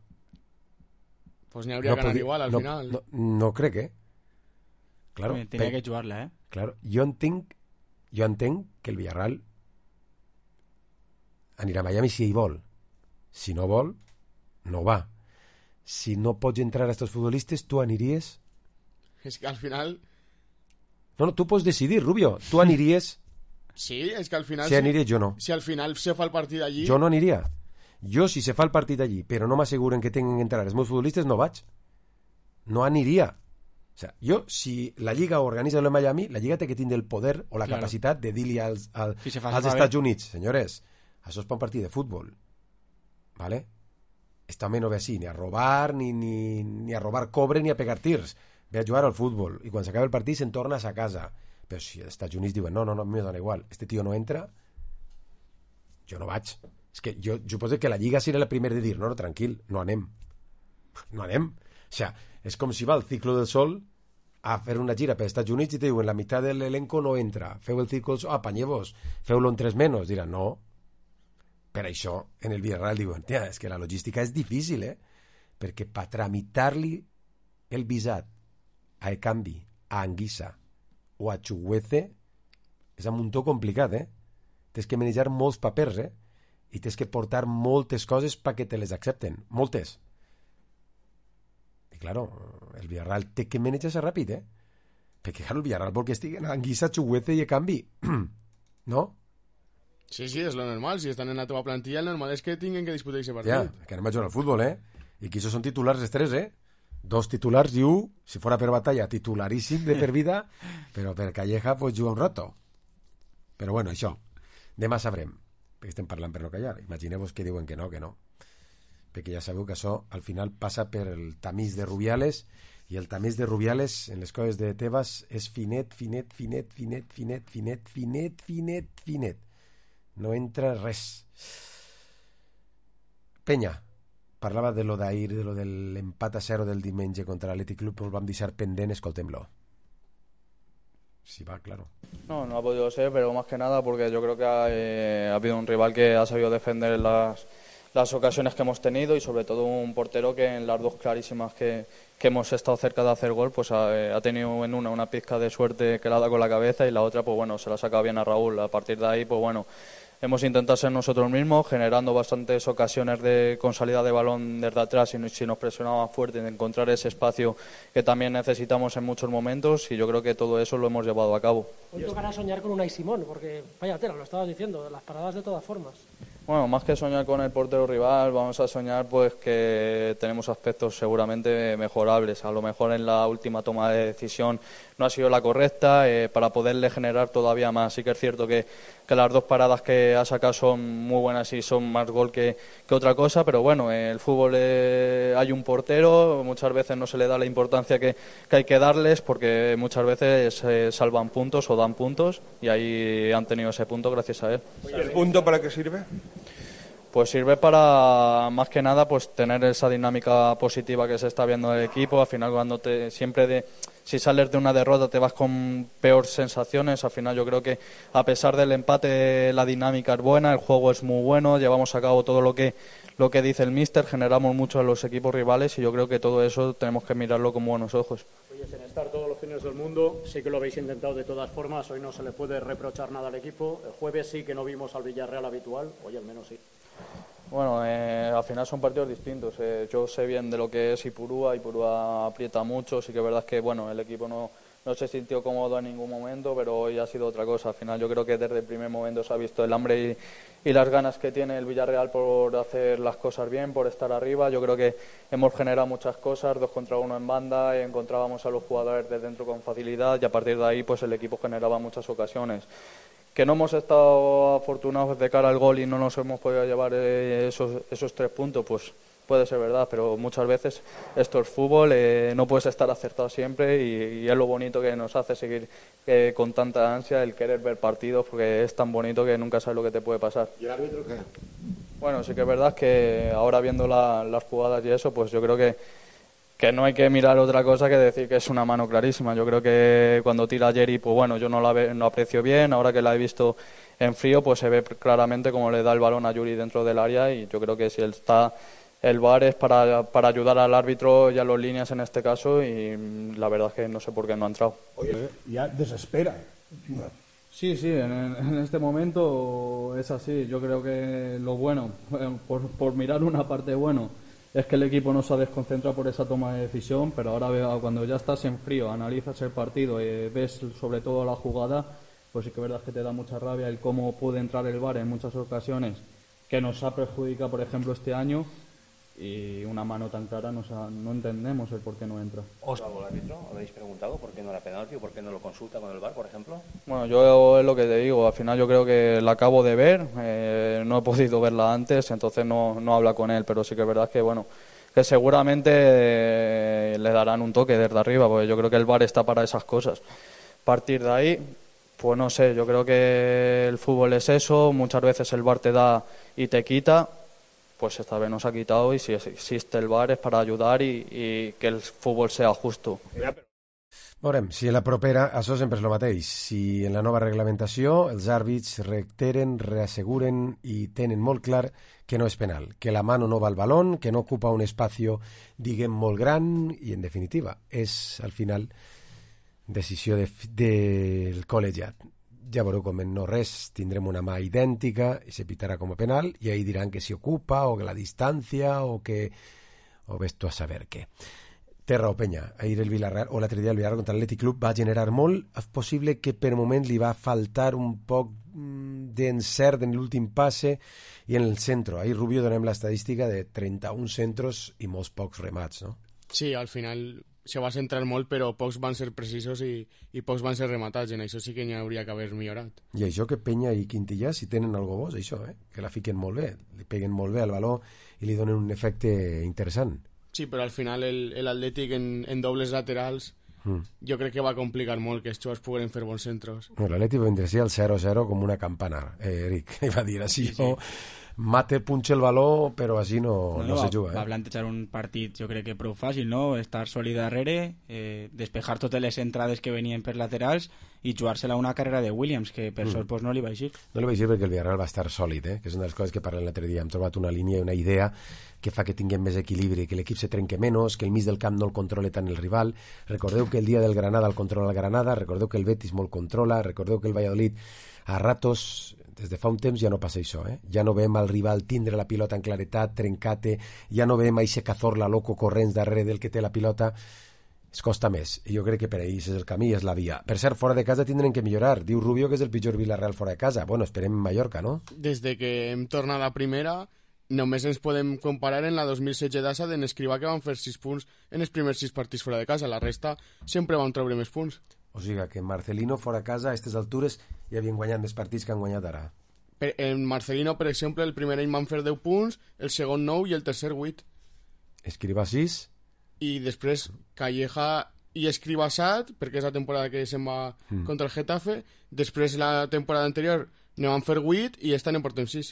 Pues n'hi hauria ganat igual al final. No crec, Claro, tenía que jugarla, Claro, jo entenc que el Villarreal anirà a Miami si ell vol. Si no vol, no va. Si no pots entrar a estos futbolistes, tu aniries... És que al final... No, tu pots decidir, Rubio. Tu aniries... Sí, és que al final... Si aniria, jo no. Si al final se fa el partit allí... Jo no aniria. Jo, si se fa el partit allí, però no m'asseguren que tinguin que entrar els meus futbolistes, no vaig. No aniria. O sea, jo, si la Lliga organitza el Miami, la Lliga té que tindre el poder o la capacitat de dir-li als Estats Units, senyores, això és per un partit de futbol. ¿Vale? Esta home no ve així, ni a robar, ni a robar cobre, ni a pegar tirs. Ve a jugar al futbol. I quan s'acaba el partit se'n torna a sa casa. Però si els Estats Units diuen, no, me dona igual, este tio no entra, jo no vaig. És que jo suposo que la Lliga serà la primera de dir, no, tranquil, no anem. O sea, és com si va el Ciclo del Sol a fer una gira per als Estats Units i te diuen, la meitat de l'elenco no entra, feu el Ciclo del Sol, apanyeu-vos, feu-lo en 3 menos. Diran, no. Per això, en el Villarreal diuen, tia, és que la logística és difícil, perquè per tramitar-li el visat a Ekambi, a Anguissa o a Chukwueze és un muntó complicat, Tens que manejar molts papers, i tens que portar moltes coses perquè te les accepten, moltes. I claro, el Villarreal té que manejar-se ràpid, perquè claro, el Villarreal vol que estiguen Anguissa, Chukwueze i Ekambi, no? Sí, és lo normal, si estan en la teva plantilla, el normal és que tinguin que disputar aquest partit. Ja, que anem a jugar al futbol, i que això són titulars els 3, 2 titulars i 1, si fora per batalla, titularíssim de per vida, però per Calleja pues juga un rato. Però bueno, això, demà sabrem, perquè estem parlant per no callar. Imagineu-vos que diuen que no, perquè ja sabeu que això al final passa per el tamís de Rubiales, i el tamís de Rubiales en les coses de Tebas és finet. No entra res. Penya, parlava de lo d'ahir, de lo de l'empat a 0 del diumenge contra l'Athletic Club, el vam deixar pendent, escoltem-lo. Sí, va, claro. No ha podido ser, pero más que nada porque yo creo que ha habido un rival que ha sabido defender las ocasiones que hemos tenido y sobre todo un portero que en las dos clarísimas que hemos estado cerca de hacer gol, pues ha tenido en una pizca de suerte que la ha dado con la cabeza y la otra, pues bueno, se la ha sacado bien a Raúl. A partir de ahí, pues bueno, hemos intentado ser nosotros mismos, generando bastantes ocasiones con salida de balón desde atrás y si nos presionaba fuerte, de encontrar ese espacio que también necesitamos en muchos momentos y yo creo que todo eso lo hemos llevado a cabo. Hoy tocará soñar con Unai Simón, porque vaya tela, lo estabas diciendo, las paradas de todas formas. Bueno, más que soñar con el portero rival, vamos a soñar pues que tenemos aspectos seguramente mejorables. A lo mejor en la última toma de decisión no ha sido la correcta para poderle generar todavía más. Sí que es cierto que las dos paradas que ha sacado son muy buenas y son más gol que otra cosa, pero bueno, en el fútbol hay un portero, muchas veces no se le da la importancia que hay que darles porque muchas veces salvan puntos o dan puntos y ahí han tenido ese punto gracias a él. ¿Y el punto para qué sirve? Pues sirve para, más que nada, pues tener esa dinámica positiva que se está viendo en el equipo. Al final, cuando si sales de una derrota te vas con peor sensaciones. Al final yo creo que a pesar del empate la dinámica es buena, el juego es muy bueno, llevamos a cabo todo lo que dice el míster, generamos mucho a los equipos rivales y yo creo que todo eso tenemos que mirarlo con buenos ojos. Oye, sin estar todos los fines del mundo, sí que lo habéis intentado de todas formas, hoy no se le puede reprochar nada al equipo, el jueves sí que no vimos al Villarreal habitual, hoy al menos sí. Bueno, al final son partidos distintos. Yo sé bien de lo que es Ipurúa aprieta mucho, sí que es verdad que bueno, el equipo no se sintió cómodo en ningún momento, pero hoy ha sido otra cosa. Al final yo creo que desde el primer momento se ha visto el hambre y las ganas que tiene el Villarreal por hacer las cosas bien, por estar arriba. Yo creo que hemos generado muchas cosas, 2 contra 1 en banda, encontrábamos a los jugadores de dentro con facilidad y a partir de ahí pues el equipo generaba muchas ocasiones. Que no hemos estado afortunados de cara al gol y no nos hemos podido llevar esos 3 puntos, pues puede ser verdad, pero muchas veces esto es fútbol, no puedes estar acertado siempre y es lo bonito que nos hace seguir con tanta ansia el querer ver partidos, porque es tan bonito que nunca sabes lo que te puede pasar. ¿Y el árbitro qué? Bueno, sí que es verdad que ahora viendo las jugadas y eso, pues yo creo que no hay que mirar otra cosa que decir que es una mano clarísima. Yo creo que cuando tira Jerry, pues bueno, yo no aprecio bien. Ahora que la he visto en frío, pues se ve claramente cómo le da el balón a Yuri dentro del área, y yo creo que si el VAR es para ayudar al árbitro y a los líneas en este caso, y la verdad es que no sé por qué no ha entrado. Oye, ya desespera. Sí, en este momento es así. Yo creo que lo bueno, por mirar una parte bueno, es que el equipo no se ha desconcentrado por esa toma de decisión, pero ahora cuando ya estás en frío, analizas el partido y ves sobre todo la jugada, pues sí que es verdad que te da mucha rabia el cómo puede entrar el VAR en muchas ocasiones, que nos ha perjudicado, por ejemplo, este año, y una mano tan clara no entendemos el por qué no entra. ¿Os al árbitro? ¿Habéis preguntado por qué no era penalti o por qué no lo consulta con el VAR, por ejemplo? Bueno, yo es lo que te digo, al final yo creo que la acabo de ver, no he podido verla antes, entonces no habla con él, pero sí que es verdad que bueno, que seguramente le darán un toque desde arriba, porque yo creo que el VAR está para esas cosas. A partir de ahí, pues no sé, yo creo que el fútbol es eso, muchas veces el VAR te da y te quita. Pues esta vez nos ha quitado, y si existe el VAR es para ayudar i que el futbol sea justo. Veurem, si a la propera, això sempre és el mateix. Si en la nova reglamentació els àrbits reiteren, reasseguren i tenen molt clar que no és penal, que la mano no va al balón, que no ocupa un espacio, diguem, molt gran, i en definitiva és al final decisió del col·legiat. Ja veureu com en no res tindrem una mà idèntica i se pitarà com a penal, i ahí diran que si ocupa o que la distància o ves tu a saber què. Té raó, Penya. Ahir el Villarreal, o l'altre dia el Villarreal contra l'Atlètic Club va generar molt. És possible que per moment li va faltar un poc d'encert en l'últim passe i en el centre. Ahir Rubio donem l'estadística de 31 centros i molts pocs remats, no? Sí, al final se va centrar molt, però pocs van ser precisos i pocs van ser rematats. En això sí que n'hi hauria que haver millorat. I això que Penya i Quintillà si tenen algo bo, això, que la fiquen molt bé, li peguen molt bé al baló i li donen un efecte interessant. Sí, però al final l'Atlètic en dobles laterals jo crec que va complicar molt que els jugadors pogueren fer bons centros. L'Atlètic va vindre al 0-0 com una campana, Eric, i va dir així, sí. Mate, punxa el baló, però així no se juga. Va plantejar un partit, jo crec que prou fàcil, no? Estar sòlid darrere, despejar totes les entrades que venien per laterals i jugar-se-la una carrera de Williams, que per sort pues, no li va eixir. No li va eixir perquè el Villarreal va estar sòlid, que és una de les coses que parlem l'altre dia. Hem trobat una línia i una idea que fa que tinguem més equilibri, que l'equip se trenque menys, que el mig del camp no el controle tant el rival. Recordeu que el dia del Granada el controla el Granada, recordeu que el Betis molt controla, recordeu que el Valladolid a ratos, des de fa un temps ja no passa això, ja no veiem al rival tindre la pilota en claretat, trencar-te, ja no veiem aixe Cazorla loco corrents darrere del que té la pilota, es costa més, i jo crec que per ahí és el camí, és la via. Per cert, fora de casa tindrem que millorar, diu Rubio que és el pitjor Villarreal fora de casa, bueno, esperem en Mallorca, no? Des de que hem tornat a primera, només ens podem comparar en la 2016 d'Assa d'en Escrivà, que van fer 6 punts en els primers 6 partits fora de casa, la resta sempre van treure més punts. O sigui que Marcelino fora a casa a aquestes altures ja havien guanyat més partits que han guanyat ara. En Marcelino, per exemple, el primer any van fer 10 punts, el segon 9 i el tercer 8. Escrivà 6. I després Calleja i Escrivà 7, perquè és la temporada que se'n va contra el Getafe. Després la temporada anterior ne van fer 8 i estan en portem 6.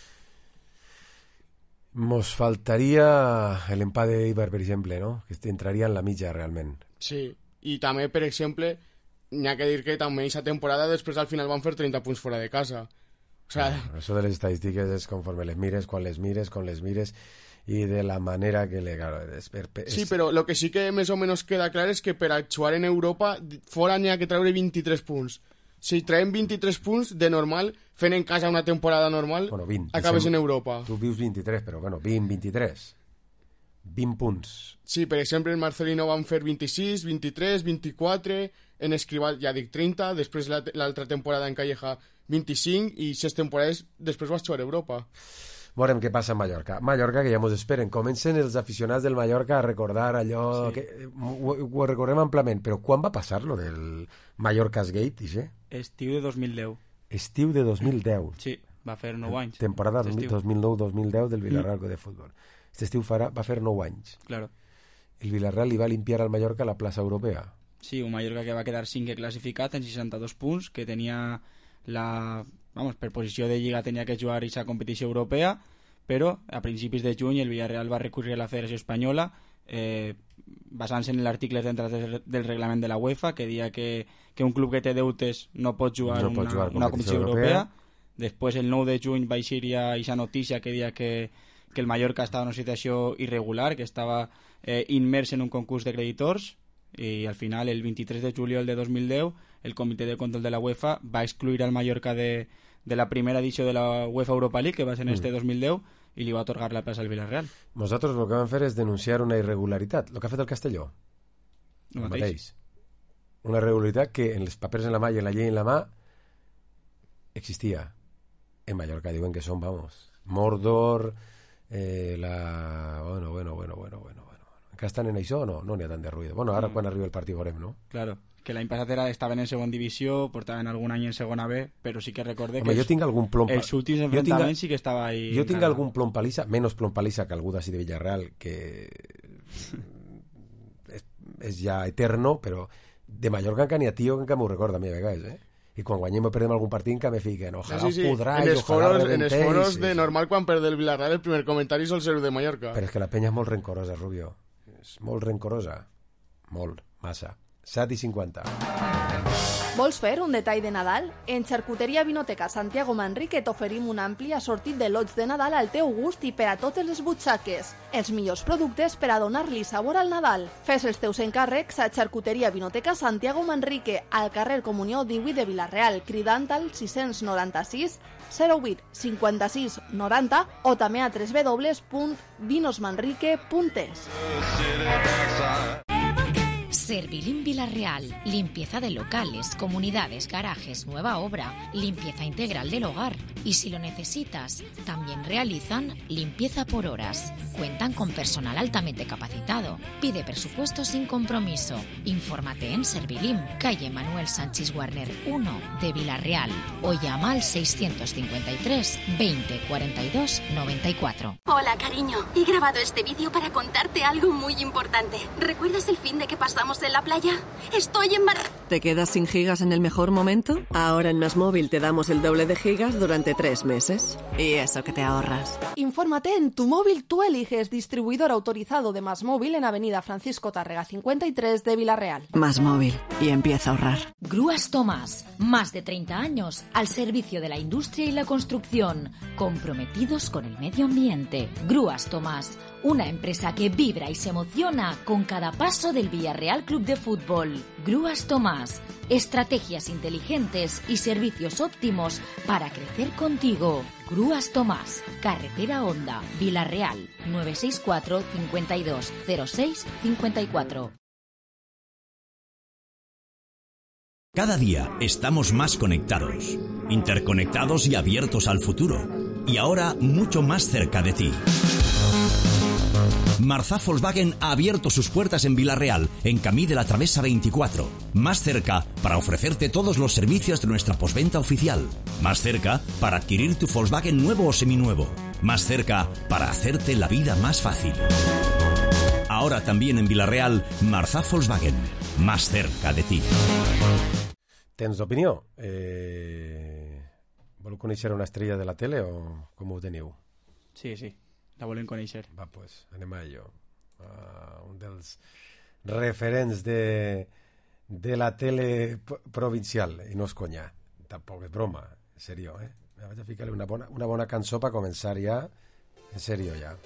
Mos faltaria l'empat d'Eibar, per exemple, no? Que entraria en la mitja, realment. Sí, i també, per exemple, n'hi ha que dir que també aquesta temporada després al final van fer 30 punts fora de casa. O sea... Eso de les estadístiques és conforme les mires, quan les mires i de la manera que le... Sí, però el que sí que més o menys queda clar és que per a jugar en Europa fora n'hi ha que treure 23 punts. Si traiem 23 punts, de normal, fent en casa una temporada normal, bueno, 20, acabes en Europa. Tu vius 23, però bueno, 23. 20 punts. Sí, per exemple, en Marcelino van fer 26, 23, 24, en Escrivà, ja dic 30, després l'altra temporada en Calleja 25, i 6 temporades després vas jugar a Europa. Veurem què passa a Mallorca. Mallorca, que ja mos esperen. Comencen els aficionats del Mallorca a recordar allò... Sí. Que, ho recordem amplament, però quan va passar lo del Mallorca's Gate, ixe? Estiu de 2010. estiu de 2010. Sí, va fer 9 anys. Temporada 2009-2010 del Villarreal de Futbol. Este estiu va fer 9 anys. Claro. El Villarreal li va limpiar al Mallorca la plaça europea. Sí, un Mallorca que va quedar 5è classificat en 62 punts, que tenia per posició de Lliga tenia que jugar aquesta competició europea, però a principis de juny el Villarreal va recurrir a la Federació Espanyola basant-se en l'article d'entrada del reglament de la UEFA que deia que un club que té deutes no pot jugar una competició europea. Després el 9 de juny va eixir ja aquesta notícia que deia que el Mallorca estava en una situació irregular, que estava immers en un concurs de creditors, i al final el 23 de juliol de 2010 el comitè de control de la UEFA va excluir al Mallorca de la primera edició de la UEFA Europa League, que va ser en este 2010, i li va atorgar la plaça al Villarreal. Nosaltres el que vam fer és denunciar una irregularitat, el que ha fet el Castelló. El mateix. Una irregularitat que en els papers en la mà i en la llei en la mà existia. En Mallorca diuen que són, Mordor, Bueno. Que estan en això o no? No n'hi ha tant de ruïdo. Bueno, ara quan arribi el partit veurem, no? Claro, que l'any passat estaven en segona divisió, portaven algun any en segona B, però sí que recorde que jo tinc algun plom... els últims enfrontaments sí que estava ahí... Jo tinc algun plompalissa, menys plompalissa que algú d'ací de Villarreal, que és ja eterno, però de Mallorca encara n'hi ha tio que encara m'ho recorda a mi a vegades, I quan guanyem o perdem algun partit que me fiquen ojalà podrà i ojalà rebentéis. En els foros de normal quan perd el Villarreal el primer comentari sol ser de Mallorca. Però és que la penya és molt rencorosa, Rubio. És molt rencorosa. Molt, massa. 7:50. Vols fer un detall de Nadal? En Xarcuteria Vinoteca Santiago Manrique t'oferim un ampli assortit de lots de Nadal al teu gust i per a totes les butxaques. Els millors productes per a donar-li sabor al Nadal. Fes els teus encàrrecs a Xarcuteria Vinoteca Santiago Manrique, al carrer Comunió 18 de Vilareal, cridant al 696 08 56 90 o també a www.vinosmanrique.es. Servilín Villarreal, limpieza de locales, comunidades, garajes, nueva obra, limpieza integral del hogar. Y si lo necesitas, también realizan limpieza por horas. Cuentan con personal altamente capacitado. Pide presupuesto sin compromiso. Infórmate en Servilín, calle Manuel Sánchez Warner 1 de Villarreal o llama al 653 20 42 94. Hola, cariño. He grabado este vídeo para contarte algo muy importante. ¿Recuerdas el fin de que pasamos en la playa? Estoy en ¿Te quedas sin gigas en el mejor momento? Ahora en MásMóvil te damos el doble de gigas durante 3 meses. Y eso que te ahorras. Infórmate en Tu Móvil Tú Eliges, distribuidor autorizado de MásMóvil en Avenida Francisco Tárrega 53 de Villarreal. MásMóvil, y empieza a ahorrar. Grúas Tomás, más de 30 años al servicio de la industria y la construcción, comprometidos con el medio ambiente. Grúas Tomás, una empresa que vibra y se emociona con cada paso del Villarreal Club de Fútbol. Grúas Tomás, estrategias inteligentes y servicios óptimos para crecer contigo. Grúas Tomás, Carretera Honda, Villarreal, 964 52 06 54. Cada día estamos más conectados, interconectados y abiertos al futuro. Y ahora mucho más cerca de ti. Marzá Volkswagen ha abierto sus puertas en Villarreal, en Camí de la Travesa 24. Más cerca para ofrecerte todos los servicios de nuestra postventa oficial. Más cerca para adquirir tu Volkswagen nuevo o seminuevo. Más cerca para hacerte la vida más fácil. Ahora también en Villarreal, Marzá Volkswagen. Más cerca de ti. Tens opinió? Voleu conèixer una estrella de la tele o com ho teniu? Sí, la volem conèixer. Va, pues, anem a ello. Un dels referents de la tele provincial, i no és conya, tampoc és broma, en serio, Vaig a ficar-li una bona cançó per començar ja, en serio ja.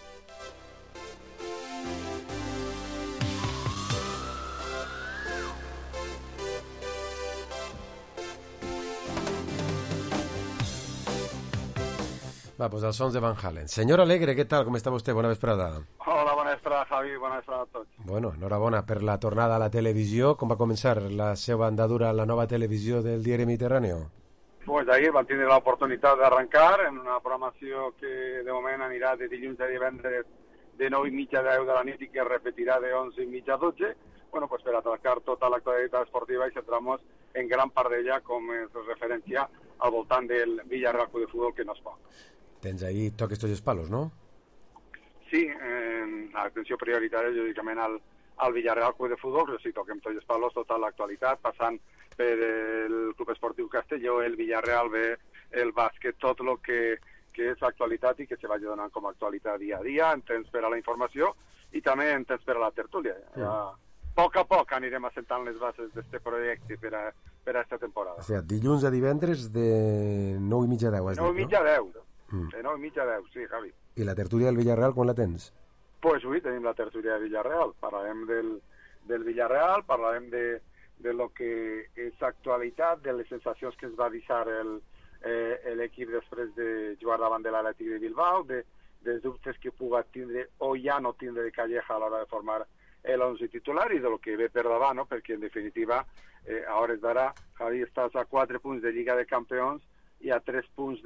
Va, pues els sons de Van Halen. Senyor Alegre, què tal? Com està vostè? Bona vesprada. Hola, bona vesprada, Javi. Bona vesprada a tots. Bueno, enhorabona per la tornada a la televisió. Com va començar la seva andadura a la nova televisió del diari Mediterráneo? Pues ahir vam tindre l'oportunitat d'arrencar en una programació que de moment anirà de dilluns a divendres de 9:30 a 10 de la nit i que repetirà de 11:30 a 12. Bueno, pues per a tractar tota l'actualitat esportiva i centramos en gran part d'ella, com es referència, al voltant del Villarreal Club de Futbol, que no es pot. Tens ahí toques tots els palos, no? Sí, atenció prioritària, lògicament, al Villarreal Club de Futbol, però sí, toquem tots els palos, tota l'actualitat, passant per el Club Esportiu Castelló, el Villarreal B, el bàsquet, tot el que és actualitat i que se vagi donant com a actualitat dia a dia, en temps per a la informació i també en temps per a la tertúlia. Ja, a poc anirem assentant les bases d'aquest projecte per a aquesta temporada. O sigui, dilluns a divendres de 9:30 a 10, has dit, no? 9:30 a 10. De 9:30 a 10, sí, Javi. I la tertúlia del Villarreal, quan la tens? Pues avui tenim la tertúlia de Villarreal. Parlarem del Villarreal, parlarem de lo que és actualitat, de les sensacions que es va deixar l'equip després de jugar davant de l'Atlètic de Bilbao, dels dubtes que puga tindre o ja no tindre de Calleja a l'hora de formar l'11 titular i de lo que ve per davant, no? Perquè en definitiva, a hores d'ara, Javi, estàs a 4 punts de Lliga de Campions i a 3 punts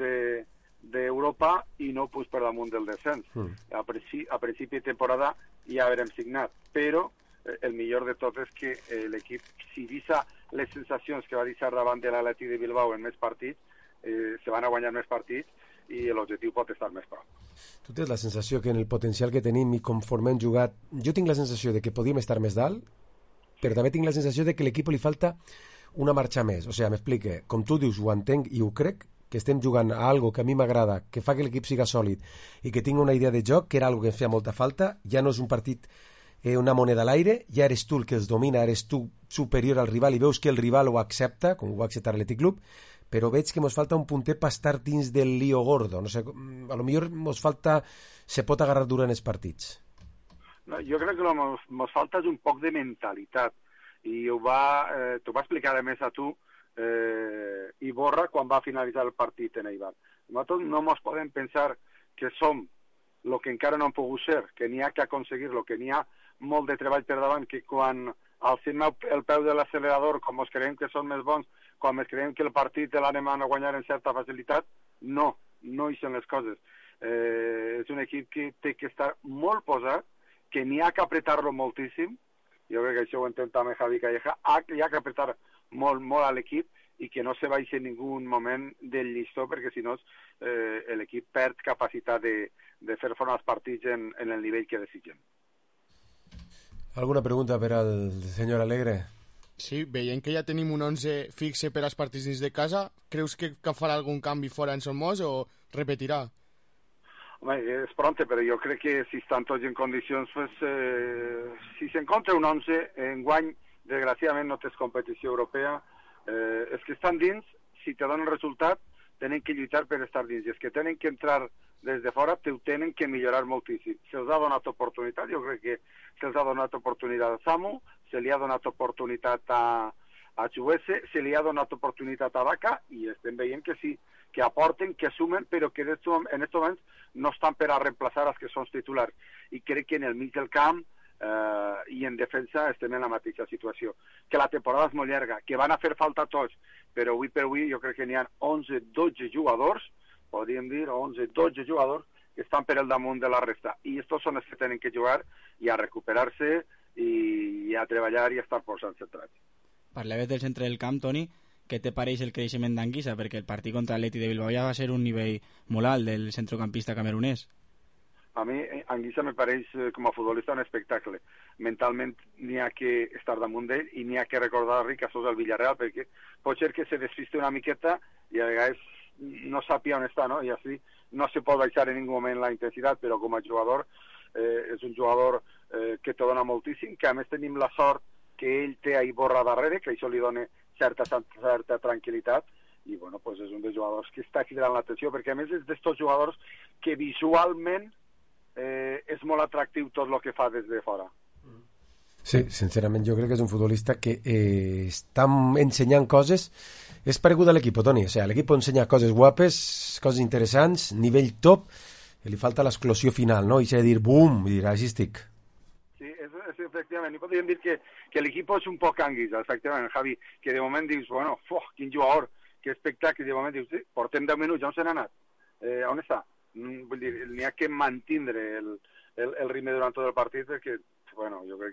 d'Europa i 9 punts per damunt del descens. A principi de temporada ja haurem signat, però el millor de tot és que l'equip, si deixa les sensacions que va deixar davant de l'Atlètic de Bilbao en més partits, se van a guanyar més partits i l'objectiu pot estar més prop. Tu tens la sensació que en el potencial que tenim i conforme hem jugat, jo tinc la sensació de que podíem estar més dalt, però també tinc la sensació de que a l'equip li falta una marxa més. O sigui, m'explique, com tu dius, ho entenc i ho crec, que estem jugant a algo que a mi m'agrada, que fa que l'equip siga sòlid i que tingui una idea de joc, que era algo que em feia molta falta. Ja no és un partit, una moneda a l'aire, ja eres tu el que els domina, eres tu superior al rival i veus que el rival ho accepta, com ho va acceptar l'Atlètic Club, però veig que ens falta un punter per estar dins del lío gordo. No sé, a lo millor ens falta, se pot agarrar durant els partits. No, jo crec que ens falta un poc de mentalitat i t'ho va explicar a més a tu Iborra quan va finalitzar el partit en Eibar. Nosaltres no ens podem pensar que som el que encara no hem pogut ser, que n'hi ha que aconseguir-lo, que n'hi ha molt de treball per davant, que quan alcem el peu de l'accelerador, com ens creiem que són més bons, quan ens creiem que el partit l'anem a guanyar en certa facilitat, no hi són les coses. És un equip que té que estar molt posat, que n'hi ha que apretar-lo moltíssim, jo crec que això ho entén també Javi Calleja, hi ha que apretar molt a l'equip i que no se baixi en ningú moment del llistó, perquè si no l'equip perd capacitat de fer front als partits en el nivell que desitgem. ¿Alguna pregunta per al senyor Alegre? Sí, veient que ja tenim un 11 fixe per als partits dins de casa, creus que farà algun canvi fora en Somos o repetirà? Home, és pronte, però jo crec que si estan tots en condicions, pues, si s'encontra un 11, enguany, desgraciadament no tens competició europea, els que estan dins, si te donen resultat, tenen que lluitar per estar dins, i els que tenen que entrar des de fora ho tenen que millorar moltíssim. Se'ls ha donat oportunitat, jo crec que se'ls ha donat oportunitat a Samu, se li ha donat oportunitat a Chuese, se li ha donat oportunitat a Vaca, i estem veient que sí, que aporten, que sumen, però que en aquests moments no estan per a reemplaçar els que són titulars. I crec que en el mig del camp i en defensa estem en la mateixa situació. Que la temporada és molt llarga, que van a fer falta tots, però avui per avui jo crec que n'hi ha 11-12 jugadors, podríem dir 11-12 jugadors que estan per el damunt de la resta. I estos són els que tenen que jugar i a recuperar-se i a treballar i a estar posant centrats. Parlaves del centre del camp, Toni. Què te pareix el creixement d'Anguissa? Perquè el partit contra l'Atlètic de Bilbao ja va ser un nivell molt alt del centrocampista camerunès. A mi, Anguissa me pareix com a futbolista un espectacle. Mentalment n'hi ha que estar damunt d'ell i n'hi ha que recordar-li que això és el Villarreal, perquè pot ser que se despiste una miqueta i a vegades no sàpia on està, no? I així no se pot baixar en ningú moment la intensitat, però com a jugador és un jugador que te dona moltíssim, que a més tenim la sort que ell té a Iborra darrere, que això li dona certa tranquil·litat, i bueno, pues és un dels jugadors que està cridant l'atenció, perquè a més és d'estos jugadors que visualment és molt atractiu tot el que fa des de fora. Sí, sincerament jo crec que és un futbolista que està ensenyant coses. És paregut a l'equip, Toni. O sigui, l'equip ensenya coses guapes, coses interessants, nivell top, i li falta l'exclusió final, no? I s'ha de dir bum, i dir, així estic. Sí, és efectivament. I podríem dir que l'equip és un poc Anguissa, efectivament, Javi, que de moment dius, bueno, quin jugador, que espectacle, i de moment dius, sí, portem 10 minuts, on se n'ha anat? On està? Vull dir, n'hi ha que mantindre el ritme durant tot el partit, perquè, bueno, jo crec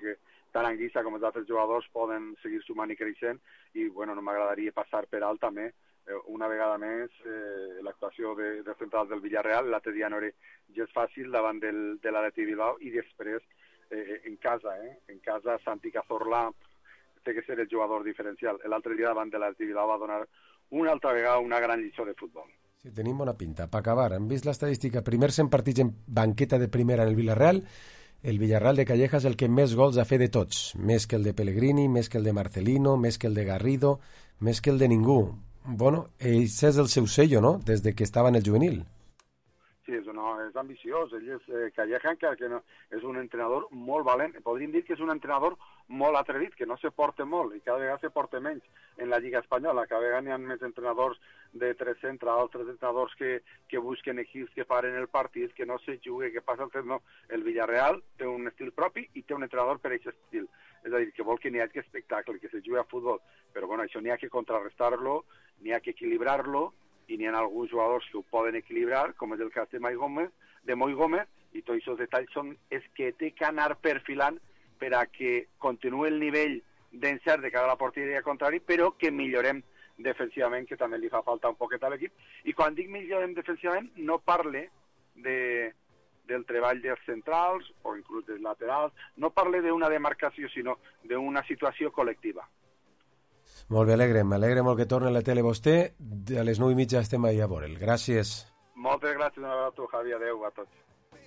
tant Anguissa com els altres jugadors poden seguir sumant i creixent, i bueno, no m'agradaria passar per alt també una vegada més l'actuació de centrals del Villarreal. L'altre dia no era gens fàcil davant de l'Atlètic Bilbao, i després en casa Santi Cazorla té que ser el jugador diferencial. L'altre dia davant de l'Atlètic Bilbao va donar una altra vegada una gran lliçó de futbol. Sí, tenim bona pinta. Per acabar, hem vist l'estadística, primers 100 partits en banqueta de primera en el Villarreal. El Villarreal de Calleja és el que més gols ha fet de tots, més que el de Pellegrini, més que el de Marcelino, més que el de Garrido, més que el de ningú. Bueno, ell és el seu sello, no?, des de que estava en el juvenil. Sí, és ambiciós. Ell és Calleja, que no, és un entrenador molt valent. Podríem dir que és un entrenador molt atrevit, que no se porta molt, i cada vegada se porta menys en la Lliga Espanyola. Cada vegada n'hi ha més entrenadors de 3 centrals, altres entrenadors que busquen equips, que paren el partit, que no se jugui, que passa el temps. No, el Villarreal té un estil propi i té un entrenador per aquest estil. És a dir, que vol que n'hi hagi espectacle, que se jugui a futbol. Però bueno, això n'hi ha que contrarrestar-lo, n'hi ha que equilibrar-lo, i n'hi ha alguns jugadors que ho poden equilibrar, com és el cas de Moi Gómez, i tots aquests detalls són els que té que anar perfilant per a que continuï el nivell d'encert de cara a la porteria contrari, però que millorem defensivament, que també li fa falta un poquet a l'equip. I quan dic millorem defensivament, no parle del treball dels centrals o inclús dels laterals, no parle d'una demarcació, sinó d'una situació col·lectiva. Molt bé, m'alegra molt que torni a la tele vostè. A les 9:30 estem ahí a veure'l. Gràcies. Moltes gràcies, una vegada a tu, Javi. Adéu a tots.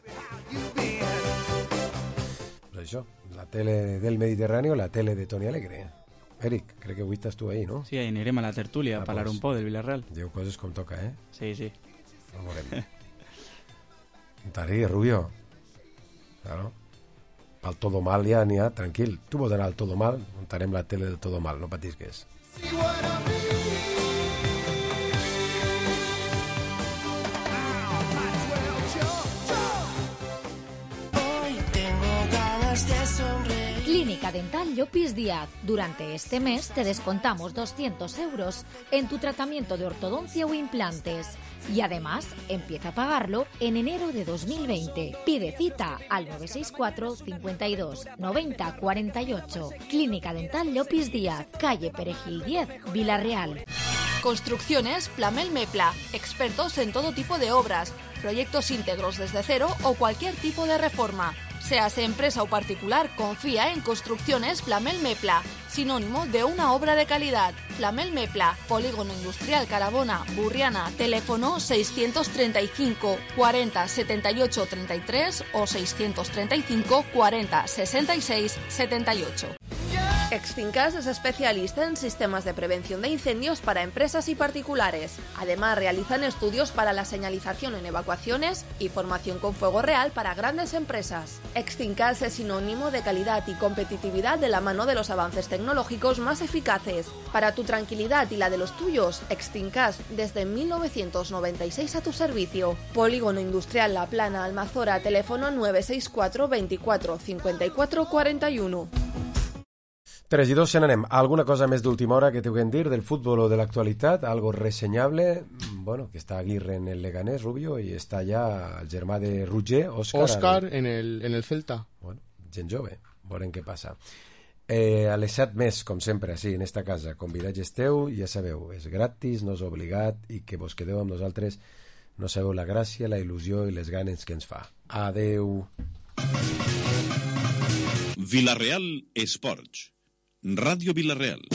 Pues això, la tele del Mediterrani o la tele de Toni Alegre. Eric, crec que avui estàs tu ahí, no? Sí, ahí anirem a la tertúlia a parlar un poc del Villarreal. Diu coses com toca, eh? Sí, sí. No veurem. Tari, Rubio. Claro. Al Todo Mal ja n'hi ha, tranquil. Tu vols anar al Todo Mal, muntarem la tele del Todo Mal, no patisques. Clínica Dental Llopis Díaz. Durante este mes te descontamos 200 euros en tu tratamiento de ortodoncia o implantes. Y además, empieza a pagarlo en enero de 2020. Pide cita al 964 52 90 48. Clínica Dental Llopis Díaz, calle Perejil 10, Villarreal. Construcciones Plamel Mepla, expertos en todo tipo de obras, proyectos íntegros desde cero o cualquier tipo de reforma. Seas empresa o particular, confía en Construcciones Plamel Mepla, sinónimo de una obra de calidad. Plamel Mepla, Polígono Industrial Carabona, Burriana, teléfono 635 40 78 33 o 635 40 66 78. Extincas es especialista en sistemas de prevención de incendios para empresas y particulares. Además, realizan estudios para la señalización en evacuaciones y formación con fuego real para grandes empresas. Extincas es sinónimo de calidad y competitividad de la mano de los avances tecnológicos más eficaces. Para tu tranquilidad y la de los tuyos, Extincas desde 1996 a tu servicio. Polígono Industrial La Plana, Almazora, teléfono 964 24 54 41. 3 i 2, se n'anem. Alguna cosa més d'última hora que t'ho puguem dir del futbol o de l'actualitat? Algo ressenyable? Bueno, que està Aguirre en el Leganés, Rubio, i està ja el germà de Roger, Òscar en el Celta. Bueno, gent jove, veurem què passa. A les 7 més, com sempre, sí, en esta casa. Convidats esteu, ja sabeu, és gratis, no és obligat, i que vos quedeu amb nosaltres no sabeu la gràcia, la il·lusió i les ganes que ens fa. Adeu. Villarreal Esports. Radio Villarreal.